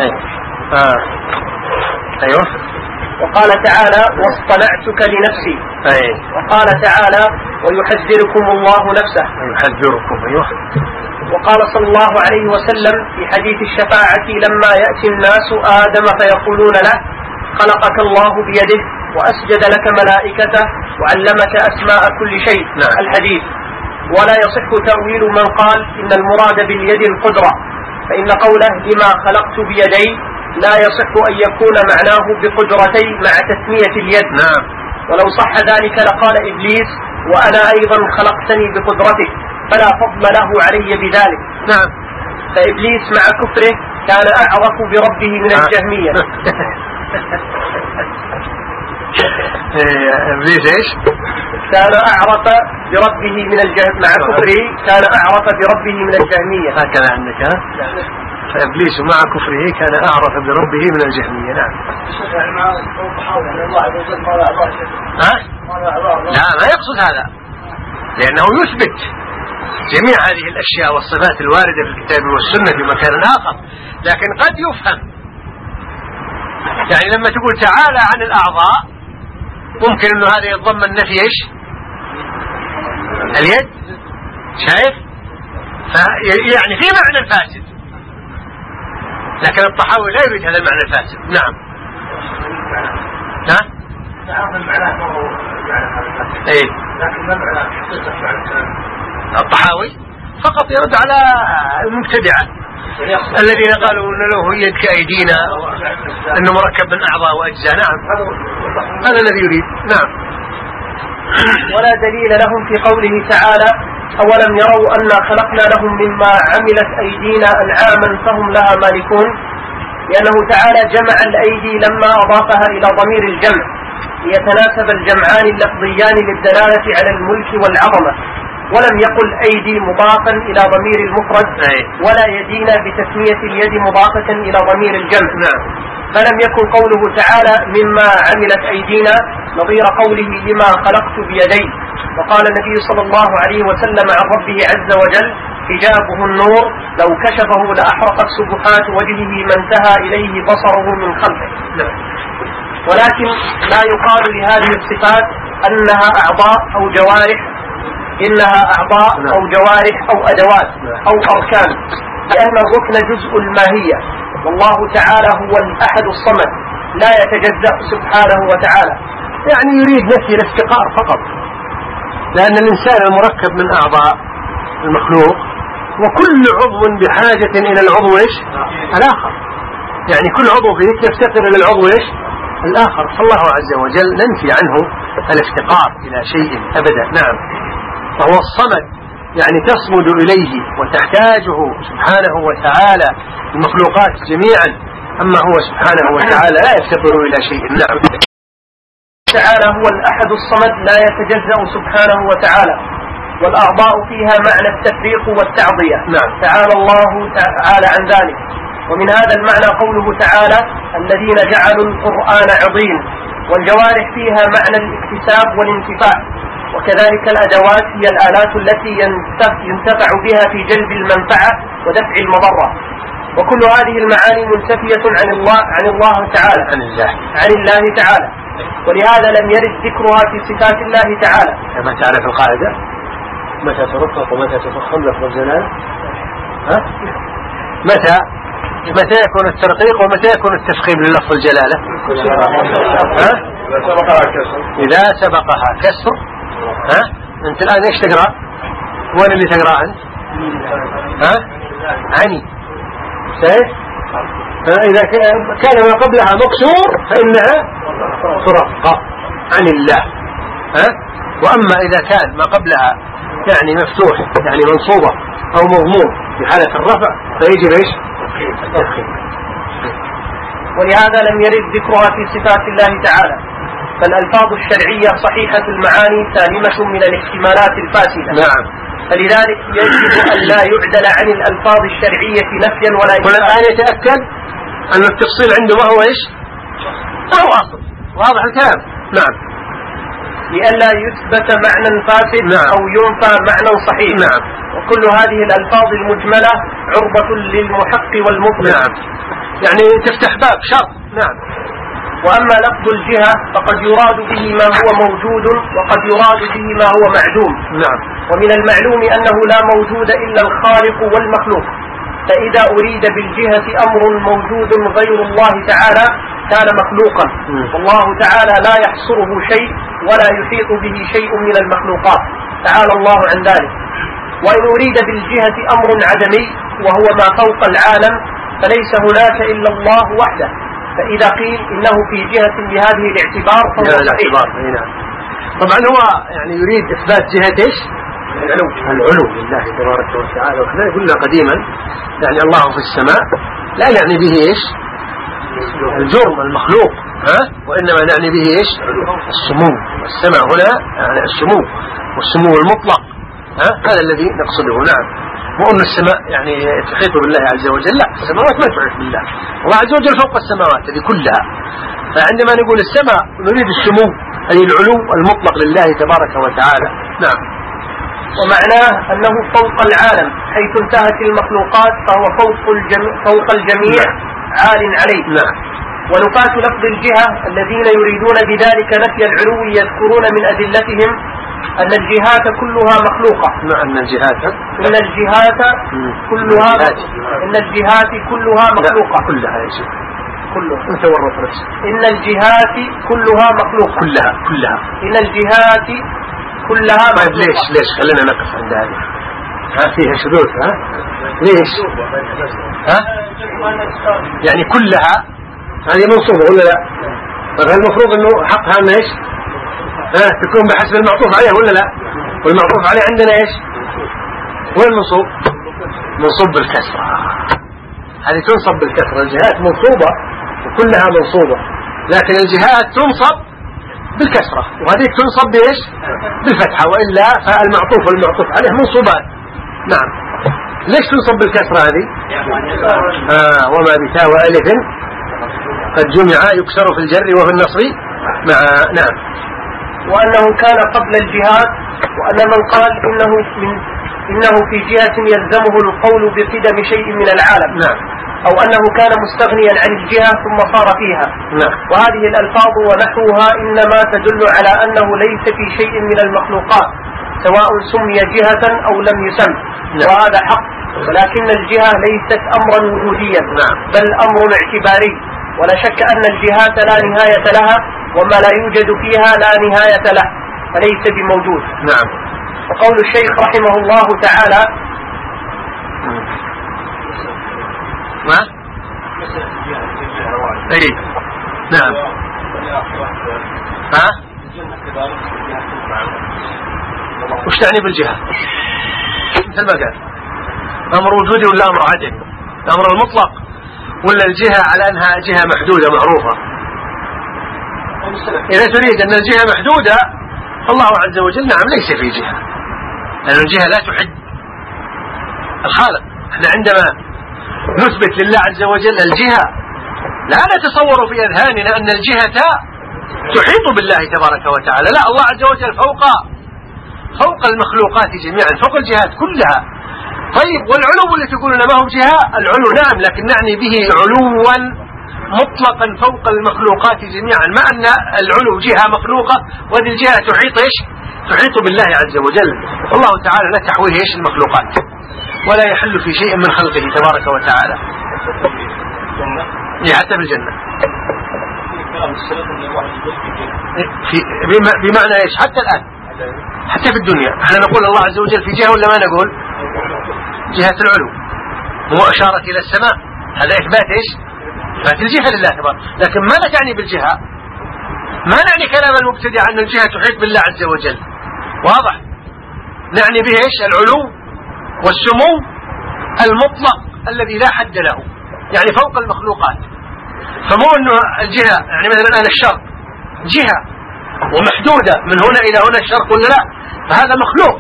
أيوه. وقال تعالى واصطنعتك لنفسي. وقال تعالى ويحذركم الله نفسه. يحذركم. أيوه. وقال صلى الله عليه وسلم في حديث الشفاعة لما يأتي الناس آدم فيقولون له خلقك الله بيده وأسجد لك ملائكته وعلمك أسماء كل شيء. الحديث. ولا يصح تأويل من قال إن المراد باليد القدرة، فإن قوله لما خلقت بيدي لا يصح أن يكون معناه بقدرتي مع تسمية اليد. ولو صح ذلك لقال إبليس وأنا أيضا خلقتني بقدرتك فلا فضل له علي بذلك. فإبليس مع كفره كان أعرف بربه من الجهمية. إبليس إيش؟ كان أعرف بربه من مع كفره كان أعرف بربه من الجهمية. هكذا عندك ها؟ فإبليس مع كفره كان أعرف بربه من الجهمية. نعم. لا ما يقصد هذا، لأنه يثبت جميع هذه الأشياء والصفات الواردة في الكتاب والسنة في مكان آخر، لكن قد يفهم. يعني لما تقول تعالى عن الأعضاء ممكن أنه هذا يتضمن نفي إيش؟ اليد. شايف؟ يعني في معنى الفاسد، لكن الطحاوي لا يريد هذا المعنى الفاسد. نعم. ايه لكن ما معنى حقيقة الطحاوي فقط يرد على المبتدعة الذين قالوا أن له يد كأيدينا أنه مركب من أعضاء وأجزاء. نعم هذا الذي يريد. نعم. ولا دليل لهم في قوله تعالى أولم يروا أنا خلقنا لهم مما عملت أيدينا أنعاما فهم لها مالكون، لأنه تعالى جمع الأيدي لما أضافها إلى ضمير الجمع ليتناسب الجمعان اللفظيان للدلالة على الملك والعظمة، ولم يقل أيدي مضافا إلى ضمير المفرد ولا يدينا بتسمية اليد مضافة إلى ضمير الجمع. فلم يكن قوله تعالى مما عملت أيدينا نظير قوله لما خلقت بيدي. وقال النبي صلى الله عليه وسلم عن ربه عز وجل حجابه النور لو كشفه لأحرقت سبحات وجهه ما انتهى إليه بصره من خلفه. ولكن لا يقال لهذه الصفات أنها أعضاء أو جوارح، إنها أعضاء أو جوارح أو أدوات أو أركان، لأن الركن جزء الماهية، والله تعالى هو الأحد الصمد لا يتجزأ سبحانه وتعالى. يعني يريد نفي الافتقار فقط، لأن الإنسان المركب من أعضاء المخلوق وكل عضو بحاجة إلى العضو الآخر، يعني كل عضو فيك يفتقر إلى العضو الآخر، فالله عز وجل ننفي عنه الافتقار إلى شيء أبدا. نعم. فهو الصمد يعني تصمد إليه وتحتاجه سبحانه وتعالى المخلوقات جميعا، أما هو سبحانه وتعالى لا يفتقر إلى شيء. نعم. تعالى هو الأحد الصمد لا يتجزأ سبحانه وتعالى، والأعضاء فيها معنى التفريق والتعضية. نعم. تعالى الله تعالى عن ذلك. ومن هذا المعنى قوله تعالى الذين جعلوا القرآن عضين، والجوارح فيها معنى الاكتساب والانتفاع، وكذلك الأدوات هي الآلات التي ينتفع بها في جلب المنفعة ودفع المضرة، وكل هذه المعاني منتفية عن الله تعالى عن الله تعالى، ولهذا لم يرد ذكرها في صفات الله تعالى. كما تعرف القاعدة متى ترقق ومتى تفخم لفظ الجلال؟ متى يكون الترقيق ومتى يكون التفخيم للفظ الجلالة؟ إذا سبقها كسر. أنت الآن إيش تقرأ؟ وين اللي تقرأ أنت؟ عني. إذا كان ما قبلها مكسور فإنها ترقى عن الله. وأما إذا كان ما قبلها يعني مفتوح يعني منصوبة أو مضموم في حالة الرفع فيجب إيش؟ التفخيم. ولهذا لم يرد ذكرها في صفات الله تعالى، فالألفاظ الشرعية صحيحة المعاني سالمة من الاحتمالات الفاسدة. نعم. فلذلك يجب أن لا يعدل عن الألفاظ الشرعية نفيا ولا والآن يتأكد أن التفصيل عنده ما هو إيش؟ ما هو أصل. واضح الكلام؟ نعم. لئلا يثبت معنى فاسد نعم. أو ينفى معنى صحيح. نعم. وكل هذه الألفاظ المجملة عرضة للمحق والمطلق. نعم. يعني تفتح باب شرط. نعم. وأما لفظ الجهة فقد يراد به ما هو موجود وقد يراد به ما هو معدوم. نعم. ومن المعلوم أنه لا موجود إلا الخالق والمخلوق، فإذا أريد بالجهة أمر موجود غير الله تعالى كان مخلوقا، والله تعالى لا يحصره شيء ولا يحيط به شيء من المخلوقات تعالى الله عن ذلك. وإن أريد بالجهة أمر عدمي وهو ما فوق العالم فليس هناك إلا الله وحده، فإذا قيل إنه في جهة بهذه الاعتبار فهو صحيح. طبعا هو يعني يريد إثبات جهة إيش؟ العلو لله تبارك وتعالى. وكذا قلنا قديما يعني الله في السماء لا يعني به إيش؟ الجرم المخلوق، وإنما يعني به إيش؟ السمو. السماء هنا يعني السمو والسمو المطلق، هذا الذي نقصده. نعم. مو أن السماء يعني تحيط بالله عز وجل، لا، السماوات ما تحيط بالله، الله عز وجل فوق السماوات هذه كلها. فعندما نقول السماء نريد السمو أي العلو المطلق لله تبارك وتعالى. نعم. ومعناه أنه فوق العالم حيث انتهت المخلوقات فهو فوق الجميع عال عليه. نعم. ونفاة لفظ الجهة الذين يريدون بذلك نفي العلو يذكرون من أدلتهم أن الجهات كلها مخلوقة. أن الجهات كلها مخلوقة. كلها يا شيخ. كلها. أنت ورط نفسك. إن الجهات كلها مخلوقة. كلها. إن الجهات كلها طيب ليش خلينا نقف عند هذه. فيها شذوذ. ليش؟ يعني كلها هذه منصوبة ولا لا؟ طيب المفروض إنه حقها أن إيش؟ تكون بحسب المعطوف عليه ولا لا؟ والمعطوف عليه عندنا إيش؟ وين المنصوب؟ منصوب بالكسرة. هذه تنصب بالكسرة. الجهات منصوبة وكلها منصوبة، لكن الجهات تنصب بالكسرة وهذه تنصب بإيش؟ بالفتحة، وإلا فالمعطوف والمعطوف عليه منصوبات. نعم. ليش تنصب بالكسرة هذه؟ وما بتاء وألف قد جمع يكسر في الجر وفي النصر مع. نعم. وأنه كان قبل الجهاد، وأن من قال إنه في جهة يلزمه القول بقدم شيء من العالم. نعم. أو أنه كان مستغنيا عن الجهة ثم صار فيها. نعم. وهذه الألفاظ ونحوها إنما تدل على أنه ليس في شيء من المخلوقات سواء سمي جهة أو لم يسم. نعم. وهذا حق، ولكن الجهة ليست أمرا وجوديا. نعم. بل أمر اعتباري، ولا شك أن الجهات لا نهاية لها، وما لا يوجد فيها لا نهاية له، فليس بموجود. نعم. وقول الشيخ رحمه الله تعالى ما؟ أي. نعم. وش تعني بالجهة؟ مثل ما قال أمر وجودي ولا أمر عدمي؟ الأمر المطلق ولا الجهة على أنها جهة محدودة معروفة؟ إذا تريد أن الجهة محدودة الله عز وجل نعم ليس في جهة، لأن الجهة لا تحد الخالق. احنا عندما نثبت لله عز وجل الجهة لا نتصور في أذهاننا أن الجهة تحيط بالله تبارك وتعالى، لا، الله عز وجل فوق المخلوقات جميعا، فوق الجهات كلها. طيب والعلو اللي تقولون ما هو جهة؟ العلو نعم، لكن نعني به علوا مطلقا فوق المخلوقات جميعا، مع أن العلو جهة مخلوقة وهذه الجهة تحيط بالله عز وجل. الله تعالى لا تحويه إيش المخلوقات ولا يحل في شيء من خلقه تبارك وتعالى. حتى في الجنة بمعنى إيش؟ حتى الآن حتى في الدنيا احنا نقول الله عز وجل في جهة ولا ما نقول؟ جهة العلو. هو أشارك إلى السماء، هذا إثبات إيش؟ إثبات الجهة لله تبارك. لكن ماذا تعني بالجهة؟ ما نعني كلام المبتدع أن الجهة تحيط بالله عز وجل، واضح؟ نعني به إيش؟ العلو والسمو المطلق الذي لا حد له، يعني فوق المخلوقات. فمو أنه الجهة يعني مثلا الآن الشرق جهة ومحدودة من هنا إلى هنا الشرق ولا لا، فهذا مخلوق.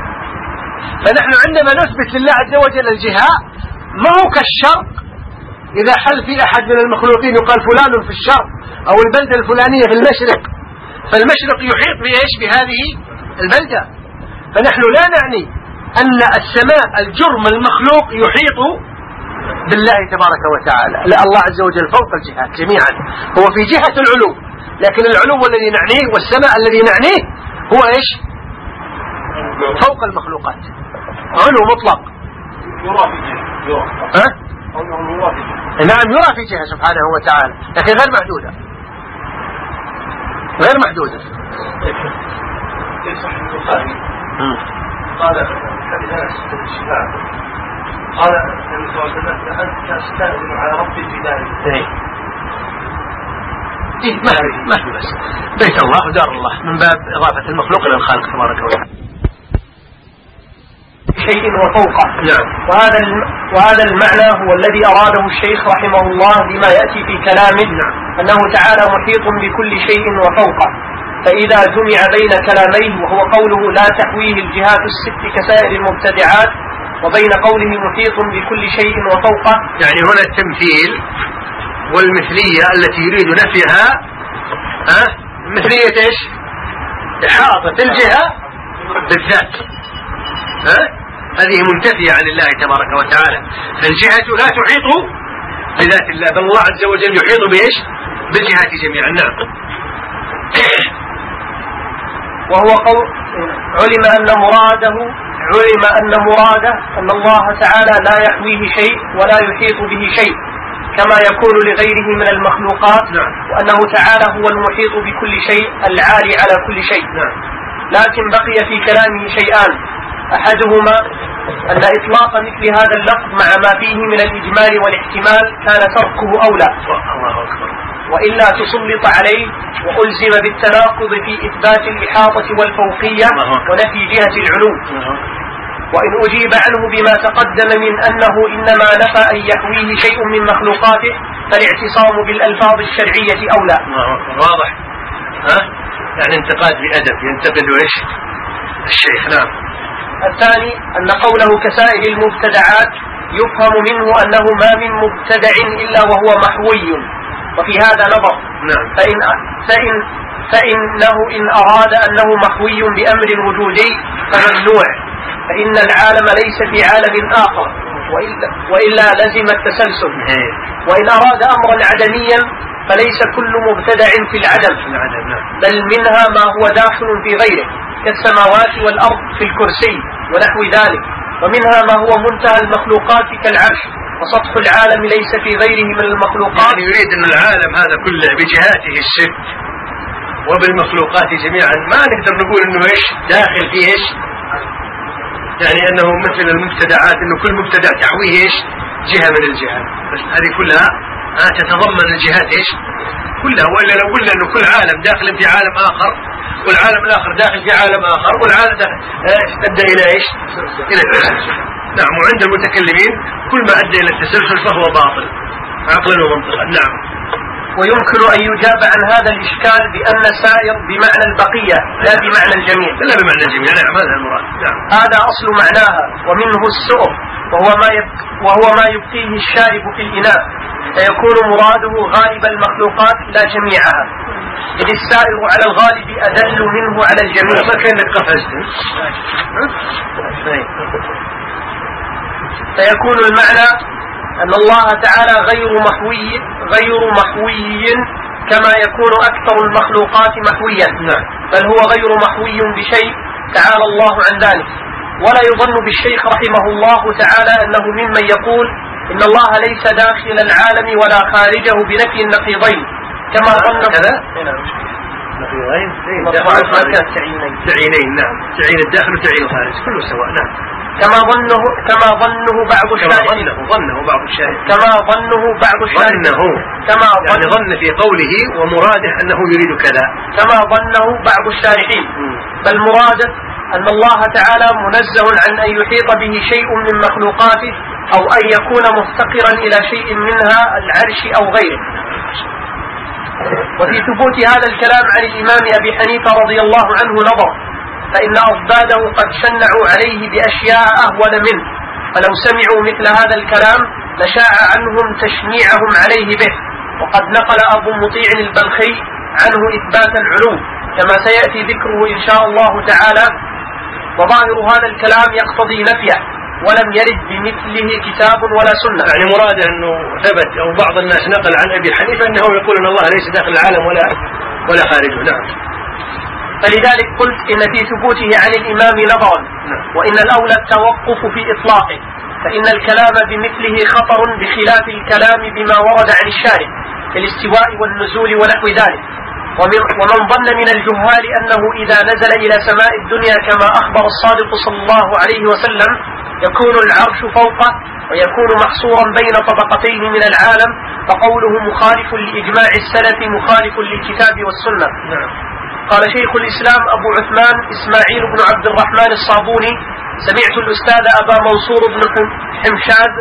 فنحن عندما نثبت لله عز وجل الجهة ما هو كالشرق إذا حل في أحد من المخلوقين يقال فلان في الشرق أو البلدة الفلانية في المشرق، فالمشرق يحيط بإيش؟ بهذه البلدة. فنحن لا نعني أن السماء الجرم المخلوق يحيط بالله تبارك وتعالى، لا، الله عز وجل فوق الجهات جميعا، هو في جهة العلو، لكن العلو الذي نعنيه والسماء الذي نعنيه هو إيش؟ فوق المخلوقات، علو مطلق. نعم يرى في جهة سبحانه وتعالى، لكن غير محدودة، غير محدودة. قال قال النبي صلى الله عليه وسلم أنت أستأذن على ربي في ذلك. ما في بس بيت الله ودار الله من باب إضافة المخلوق إلى الخالق تبارك وتعالى. شيء وفوقه. نعم. وهذا المعنى هو الذي أراده الشيخ رحمه الله لما يأتي في كلامه. نعم. أنه تعالى محيط بكل شيء وفوقه. فإذا جمع بين كلاميه وهو قوله لا تحويه الجهات الست كسائر المبتدعات، وبين قوله محيط بكل شيء وفوقه، يعني هنا التمثيل والمثلية التي يريد نفيها مثلية ايش؟ إحاطة الجهة بالذات، هذه منتفية عن الله تبارك وتعالى، فالجهة لا تحيط بذات الله، بل الله عز وجل يحيط بإيش؟ بالجهات جميعا. نعم. وهو قول علم أن مراده أن الله تعالى لا يحويه شيء ولا يحيط به شيء كما يكون لغيره من المخلوقات. نعم. وأنه تعالى هو المحيط بكل شيء العالي على كل شيء. نعم. لكن بقي في كلامه شيئان، أحدهما أن إطلاق مثل هذا اللفظ مع ما فيه من الإجمال والاحتمال كان تركه أولى، وإلا تسلط عليه وألزم بالتناقض في إثبات الإحاطة والفوقية ونفي جهة العلو. وإن أجيب عنه بما تقدم من أنه إنما نفى أن يحويه شيء من مخلوقاته فالاعتصام بالألفاظ الشرعية أولى. واضح؟ يعني انتقاد بأدب ينتقد إيش الشيخ. نعم. الثاني أن قوله كسائر المبتدعات يفهم منه أنه ما من مبتدع إلا وهو محوي، وفي هذا نظر. نعم. فإنه إن أراد أنه محوي بأمر وجودي فممنوع، فإن العالم ليس في عالم آخر، وإلا لزم التسلسل. وإن أراد أمرا عدميا فليس كل مبتدع في العدم، بل منها ما هو داخل في غيره كالسماوات والأرض في الكرسي ونحو ذلك، ومنها ما هو منتهى المخلوقات كالعرش، وسطح العالم ليس في غيره من المخلوقات. يعني يريد أن العالم هذا كله بجهاته الست وبالمخلوقات جميعا ما نقدر نقول أنه إيش داخل فيه إيش، يعني أنه مثل المبتدعات أنه كل مبتدع تحويه إيش جهة من الجهات، بس هذه كلها تتضمن الجهات إيش كلها. وإلا لو قلنا أنه كل عالم داخل في عالم آخر والعالم الآخر داخل في عالم آخر والعالم أدى إلى إيش؟ إلى التسلسل. نعم. وعند المتكلمين كل ما أدى إلى التسلسل فهو باطل عقلا ومنطقا. نعم. ويمكن أن يجاب عن هذا الإشكال بأن سائر بمعنى البقية لا بمعنى الجميع. لا بمعنى الجميع. نعم هذا المراد. نعم. هذا أصل معناها، ومنه السؤر وهو ما يبقيه الشارب في الإناء، فيكون مراده غالب المخلوقات لا جميعها، إذ السائر على الغالب أدل منه على الجميع. ما كانت قفزت. فيكون المعنى أن الله تعالى غير محوي كما يكون أكثر المخلوقات محويا. نعم. بل هو غير محوي بشيء تعالى الله عن ذلك. ولا يظن بالشيخ رحمه الله تعالى أنه ممن يقول إن الله ليس داخل العالم ولا خارجه بنفي النقيضين كما ظن كذا. تعيينين. نعم. تعيين الداخل وتعيين الخارج كله سواء. نعم. كما ظنه بعض الشارعين. ظنه بعض الشارعين. يعني ظن في قوله ومراده أنه يريد كذا كما ظنه بعض الشارعين. بل مراده أن الله تعالى منزه عن أن يحيط به شيء من مخلوقاته أو أن يكون مفتقرا إلى شيء منها العرش أو غيره. وفي ثبوت هذا الكلام عن الإمام أبي حنيفة رضي الله عنه نظر، فإن أضداده قد شنعوا عليه بأشياء أهون منه، فلو سمعوا مثل هذا الكلام لشاع عنهم تشنيعهم عليه به، وقد نقل أبو مطيع البلخي عنه إثبات العلو كما سيأتي ذكره إن شاء الله تعالى. وظاهر هذا الكلام يقتضي نفيه، ولم يرد بمثله كتاب ولا سنة. يعني مراده أنه ثبت أو بعض الناس نقل عن أبي حنيفة أنه يقول أن الله ليس داخل العالم ولا خارجه. نعم. فلذلك قلت إن في ثبوته عن الإمام نظرا، وإن الأولى التوقف في إطلاقه، فإن الكلام بمثله خطر بخلاف الكلام بما ورد عن الشارع في الاستواء والنزول ونحو ذلك. ومن ظن من الجهال أنه إذا نزل إلى سماء الدنيا كما أخبر الصادق صلى الله عليه وسلم يكون العرش فوقه ويكون محصورا بين طبقتين من العالم، فقوله مخالف لإجماع السلف مخالف للكتاب والسنة. قال شيخ الإسلام أبو عثمان إسماعيل بن عبد الرحمن الصابوني: سمعت الأستاذ أبا منصور بن حمشاد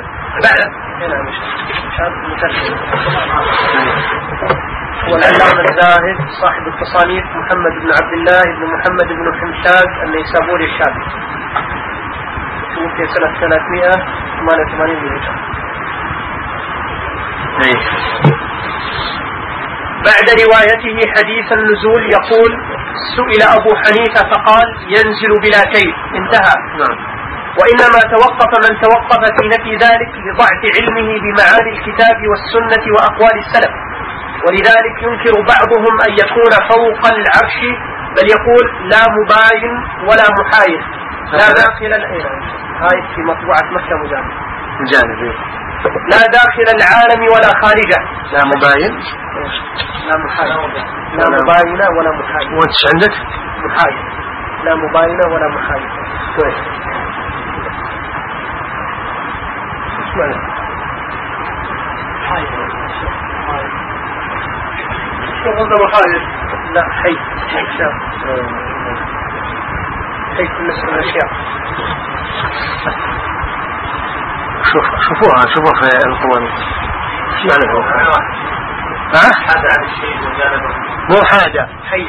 والعلامة الزاهد صاحب التصانيف محمد بن عبد الله بن محمد بن حمشاد النيسابوري الشافعي، توفي سنة 388 هجرة. بعد روايته حديث النزول يقول: سئل أبو حنيفة فقال: ينزل بلا كيف. انتهى. وإنما توقف من توقف في نفي ذلك لضعف علمه بمعاني الكتاب والسنة وأقوال السلف، ولذلك ينكر بعضهم أن يكون فوق العرش، بل يقول: لا مباين ولا محايد، لا داخل هاي في مطبوعة مكة مجانب، لا داخل العالم ولا خارجه، لا مباين لا محايد، لا مباينة ولا محايد. وانت عندك محايد، لا مباينة ولا محايد. كويس. شو قلت محايد؟ لا حي بالنسبة للأشياء. شوفوها في القوانين. ايش معنى هو؟ حاد عن الشيء وجانبه. مو حاجة. حي.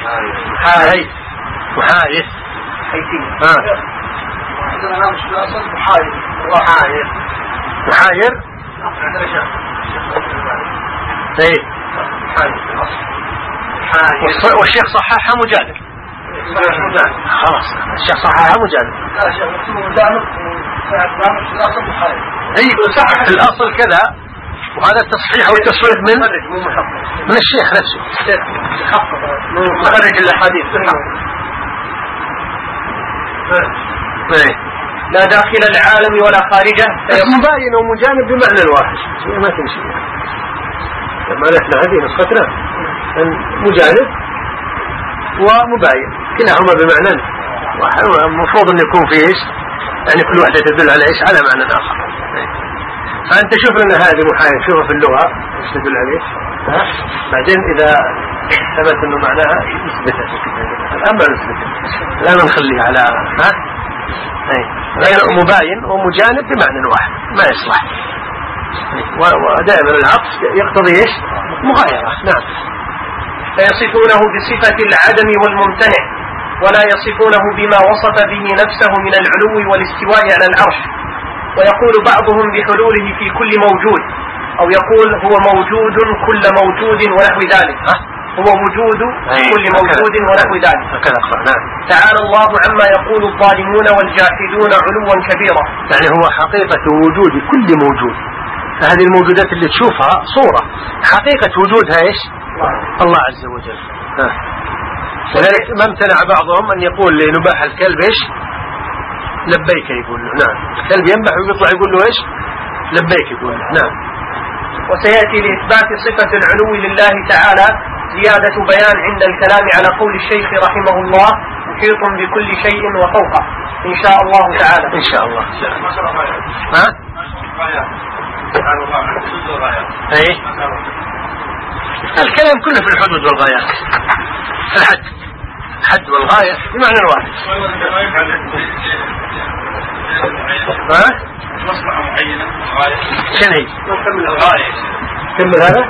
محايد. حيتين. عندنا هذا مش الأصل محايد. محاير. ايه. والشيخ صححها مجادل. خلاص الشيخ صححها مجادل. اي الاصل كذا، وهذا التصحيح والتصحيح من الشيخ نفسه. مخرج الاحاديث. لا داخل العالم ولا خارجه، مباين ومجانب بمعنى الواحد، ما تمشي. لما نحن هذه نسختنا مجانب ومباين كلاهما بمعنى واحد، المفروض أن يكون فيه إيش، يعني كل واحدة تدل على إيش، على معنى آخر. فأنت شوف لنا هذه محايد، شوفها في اللغة إيش تدل عليه، بعدين إذا ثبت أنه معناها نثبتها، الآن ما نثبتها، لا نخليها على غير مباين ومجانب بمعنى واحد، ما يصلح. ودائما العطف يقتضي ايش؟ مغايرة. نعم. فيصفونه بصفة العدم والممتنع، ولا يصفونه بما وصف به نفسه من العلو والاستواء على العرش. ويقول بعضهم بحلوله في كل موجود، أو يقول هو موجود كل موجود ونحو ذلك، هو وجود كل موجود ونحو ذلك. تعالى الله عما يقول الظالمون والجاحدون علوا كبيرا. يعني هو حقيقة وجود كل موجود، هذه الموجودات اللي تشوفها صورة، حقيقة وجودها ايش؟ الله عز وجل. ولذلك ما امتنع بعضهم أن يقول لنباح الكلب ايش؟ لبيك، يقول له نعم. الكلب ينبح ويطلع يقول له ايش؟ لبيك، يقول له نعم. وسيأتي لإثبات صفة العلو لله تعالى زيادة بيان عند الكلام على قول الشيخ رحمه الله: محيط بكل شيء وفوقه، إن شاء الله تعالى. إن شاء الله. ايه الكلام كله في الحدود والغايات، الحد والغاية بمعنى واحد. مصلحة معينة غاية. شنو هي؟ نكمل الغاية. كمل هذا؟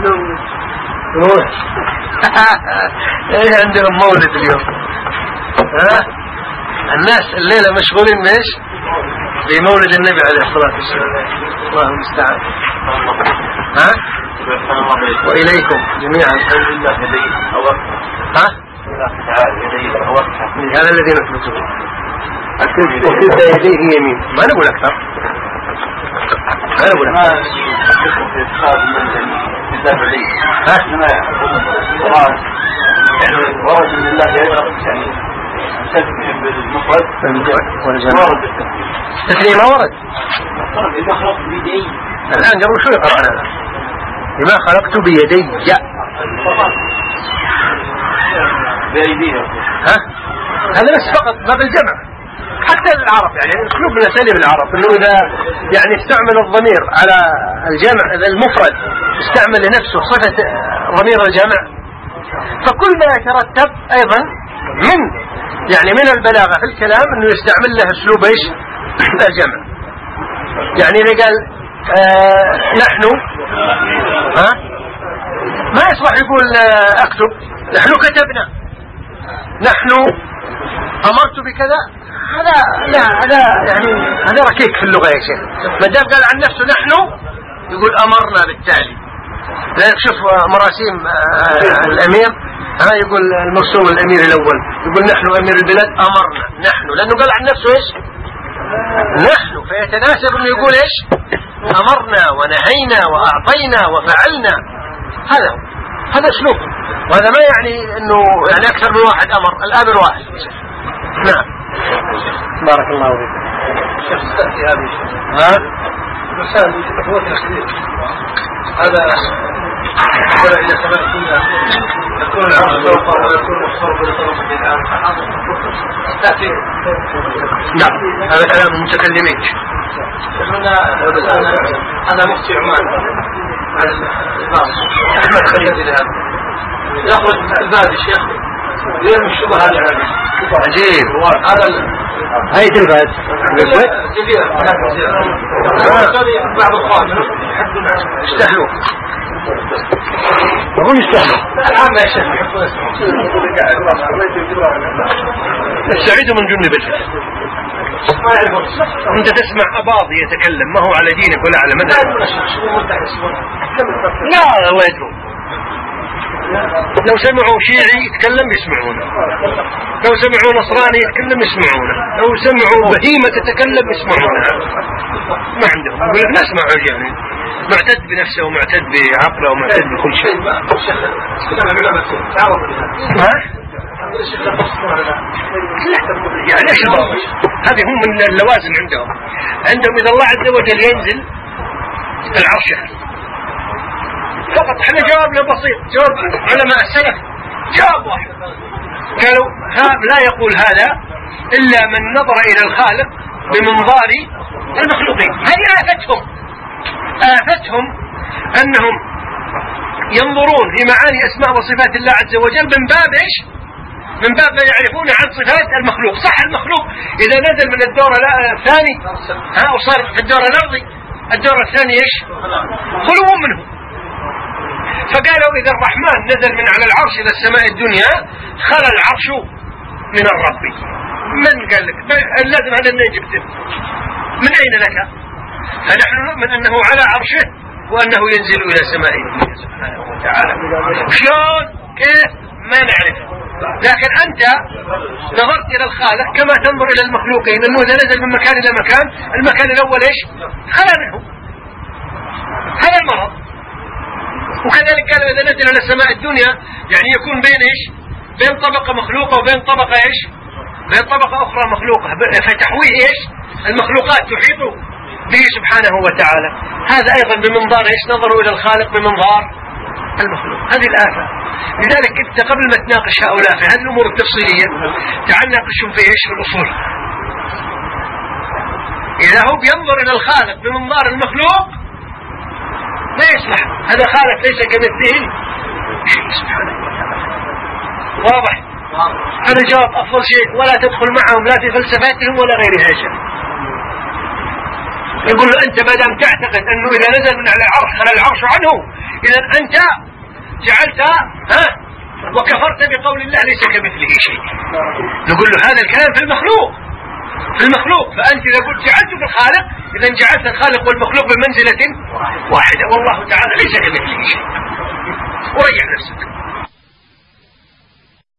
ايه عندنا مولد اليوم. الناس الليلة مشغولين بايش؟ بمولد النبي عليه الصلاة والسلام. الله المستعان. ها؟ وإليكم جميعا. ها؟ هذا الذي نثبته. وكلتا يديه يمين. ما نقول أكثر. ما نقول أكثر. ورد من الله يعني تسمية بالمفرد تسمية ما ورد. الآن قبل شوي قرأنا بما خلقت بيدي. بأيديهم. هذا بس فقط ما بالجمع. حتى العرب يعني اسلوب من اساليب العرب انه اذا يعني استعمل الضمير على الجمع المفرد استعمل لنفسه صفة ضمير الجمع، فكل ما يترتب ايضا من البلاغة في الكلام انه يستعمل له اسلوب ايش؟ الجمع. يعني اذا قال نحن ما يصلح يقول اكتب نحن كتبنا، نحن امرت بكذا، هذا ركيك في اللغة يا شيخ. ما دام قال عن نفسه نحن يقول امرنا بالتالي. لذلك شوف مراسيم الامير يقول المرسوم الامير الاول يقول نحن امير البلاد امرنا نحن، لانه قال عن نفسه ايش؟ نحن، فيتناسب انه يقول ايش؟ امرنا ونهينا واعطينا وفعلنا. هذا اسلوب، وهذا ما يعني انه يعني اكثر من واحد امر، الامر واحد. نعم بارك الله فيك. شيخ استأتي هذه مسائل هو تخدير هذا ولا إذا سمع الدنيا يكون العرض فوق ويكون مصرف لطرف الآن استأتي. نعم هذا كلام المتكلمين. أنا مفتي عمان على الإمام أحمد خليل هذا يخرج البادي شيخ يرمي الشبهة هذه عجيب. هذا هاي تلفات كبيرة بعض الخوان استحلوا أقول استحلوا العامة يا شيخ السعيد من جنب الجنة. أنت تسمع أباضي يتكلم ما هو على دينك ولا على مذهبك. لا الله يدرون. لو سمعوا شيعي يتكلم يسمعونه، لو سمعوا نصراني يتكلم يسمعونه، لو سمعوا بهيمة تتكلم يسمعونها. ما عندهم يقول لك نسمع يعني معتد بنفسه ومعتد بعقله ومعتد بكل شيء. يعني ايش الباطل؟ هذه هم من اللوازم عندهم إذا الله عز وجل ينزل العرش فقط. احنا جوابنا بسيط، جواب علماء السلف جواب واحد، قالوا لا يقول هذا إلا من نظر إلى الخالق بمنظار المخلوقين. هذه آفتهم أنهم ينظرون في معاني أسماء وصفات الله عز وجل من باب إيش؟ من باب ما يعرفون عن صفات المخلوق. صح المخلوق إذا نزل من الدور الثاني وصار في الدور الأرضي، الدور الثاني إيش؟ خلو منه. فقالوا إذا الرحمن نزل من على العرش إلى السماء الدنيا خلى العرش من الرب. من قال لك؟ لازم هذا اللي جبته من أين لك؟ فنحن نؤمن أنه على عرشه وأنه ينزل إلى سماء الدنيا سبحانه وتعالى. شلون؟ كيف؟ ما نعرف. لكن أنت نظرت إلى الخالق كما تنظر إلى المخلوقين، أنه إذا نزل من مكان إلى مكان المكان الأول إيش؟ خلى منه. هذا المرض. وكذلك قالوا إذا نزل على السماء الدنيا يعني يكون بين إيش؟ بين طبقة مخلوقة وبين طبقة إيش؟ بين طبقة أخرى مخلوقة، فتحويه إيش؟ المخلوقات تحيط به سبحانه وتعالى. هذا أيضا بمنظار إيش؟ نظروا إلى الخالق بمنظار المخلوق. هذه الآفة. لذلك أنت قبل ما تناقش هؤلاء في هذه الأمور التفصيلية تعال ناقشهم في إيش؟ في الأصول. إذا هو بينظر إلى الخالق بمنظار المخلوق لا يصلح. هذا خالق ليس كمثله شيء سبحانه وتعالى. واضح؟ هذا جواب أفضل شيء، ولا تدخل معهم لا في فلسفاتهم ولا غيرها شيء. يقول له أنت ما دام تعتقد أنه إذا نزل من على العرش خلى العرش عنه، إذا أنت جعلت وكفرت بقول الله ليس كمثله شيء. نقول له هذا الكلام في المخلوق، في المخلوق. فأنت إذا قلت جعلت في الخالق إذا جعلت الخالق والمخلوق بمنزلة واحدة، والله تعالى ليس كمثله شيء. وريح نفسك.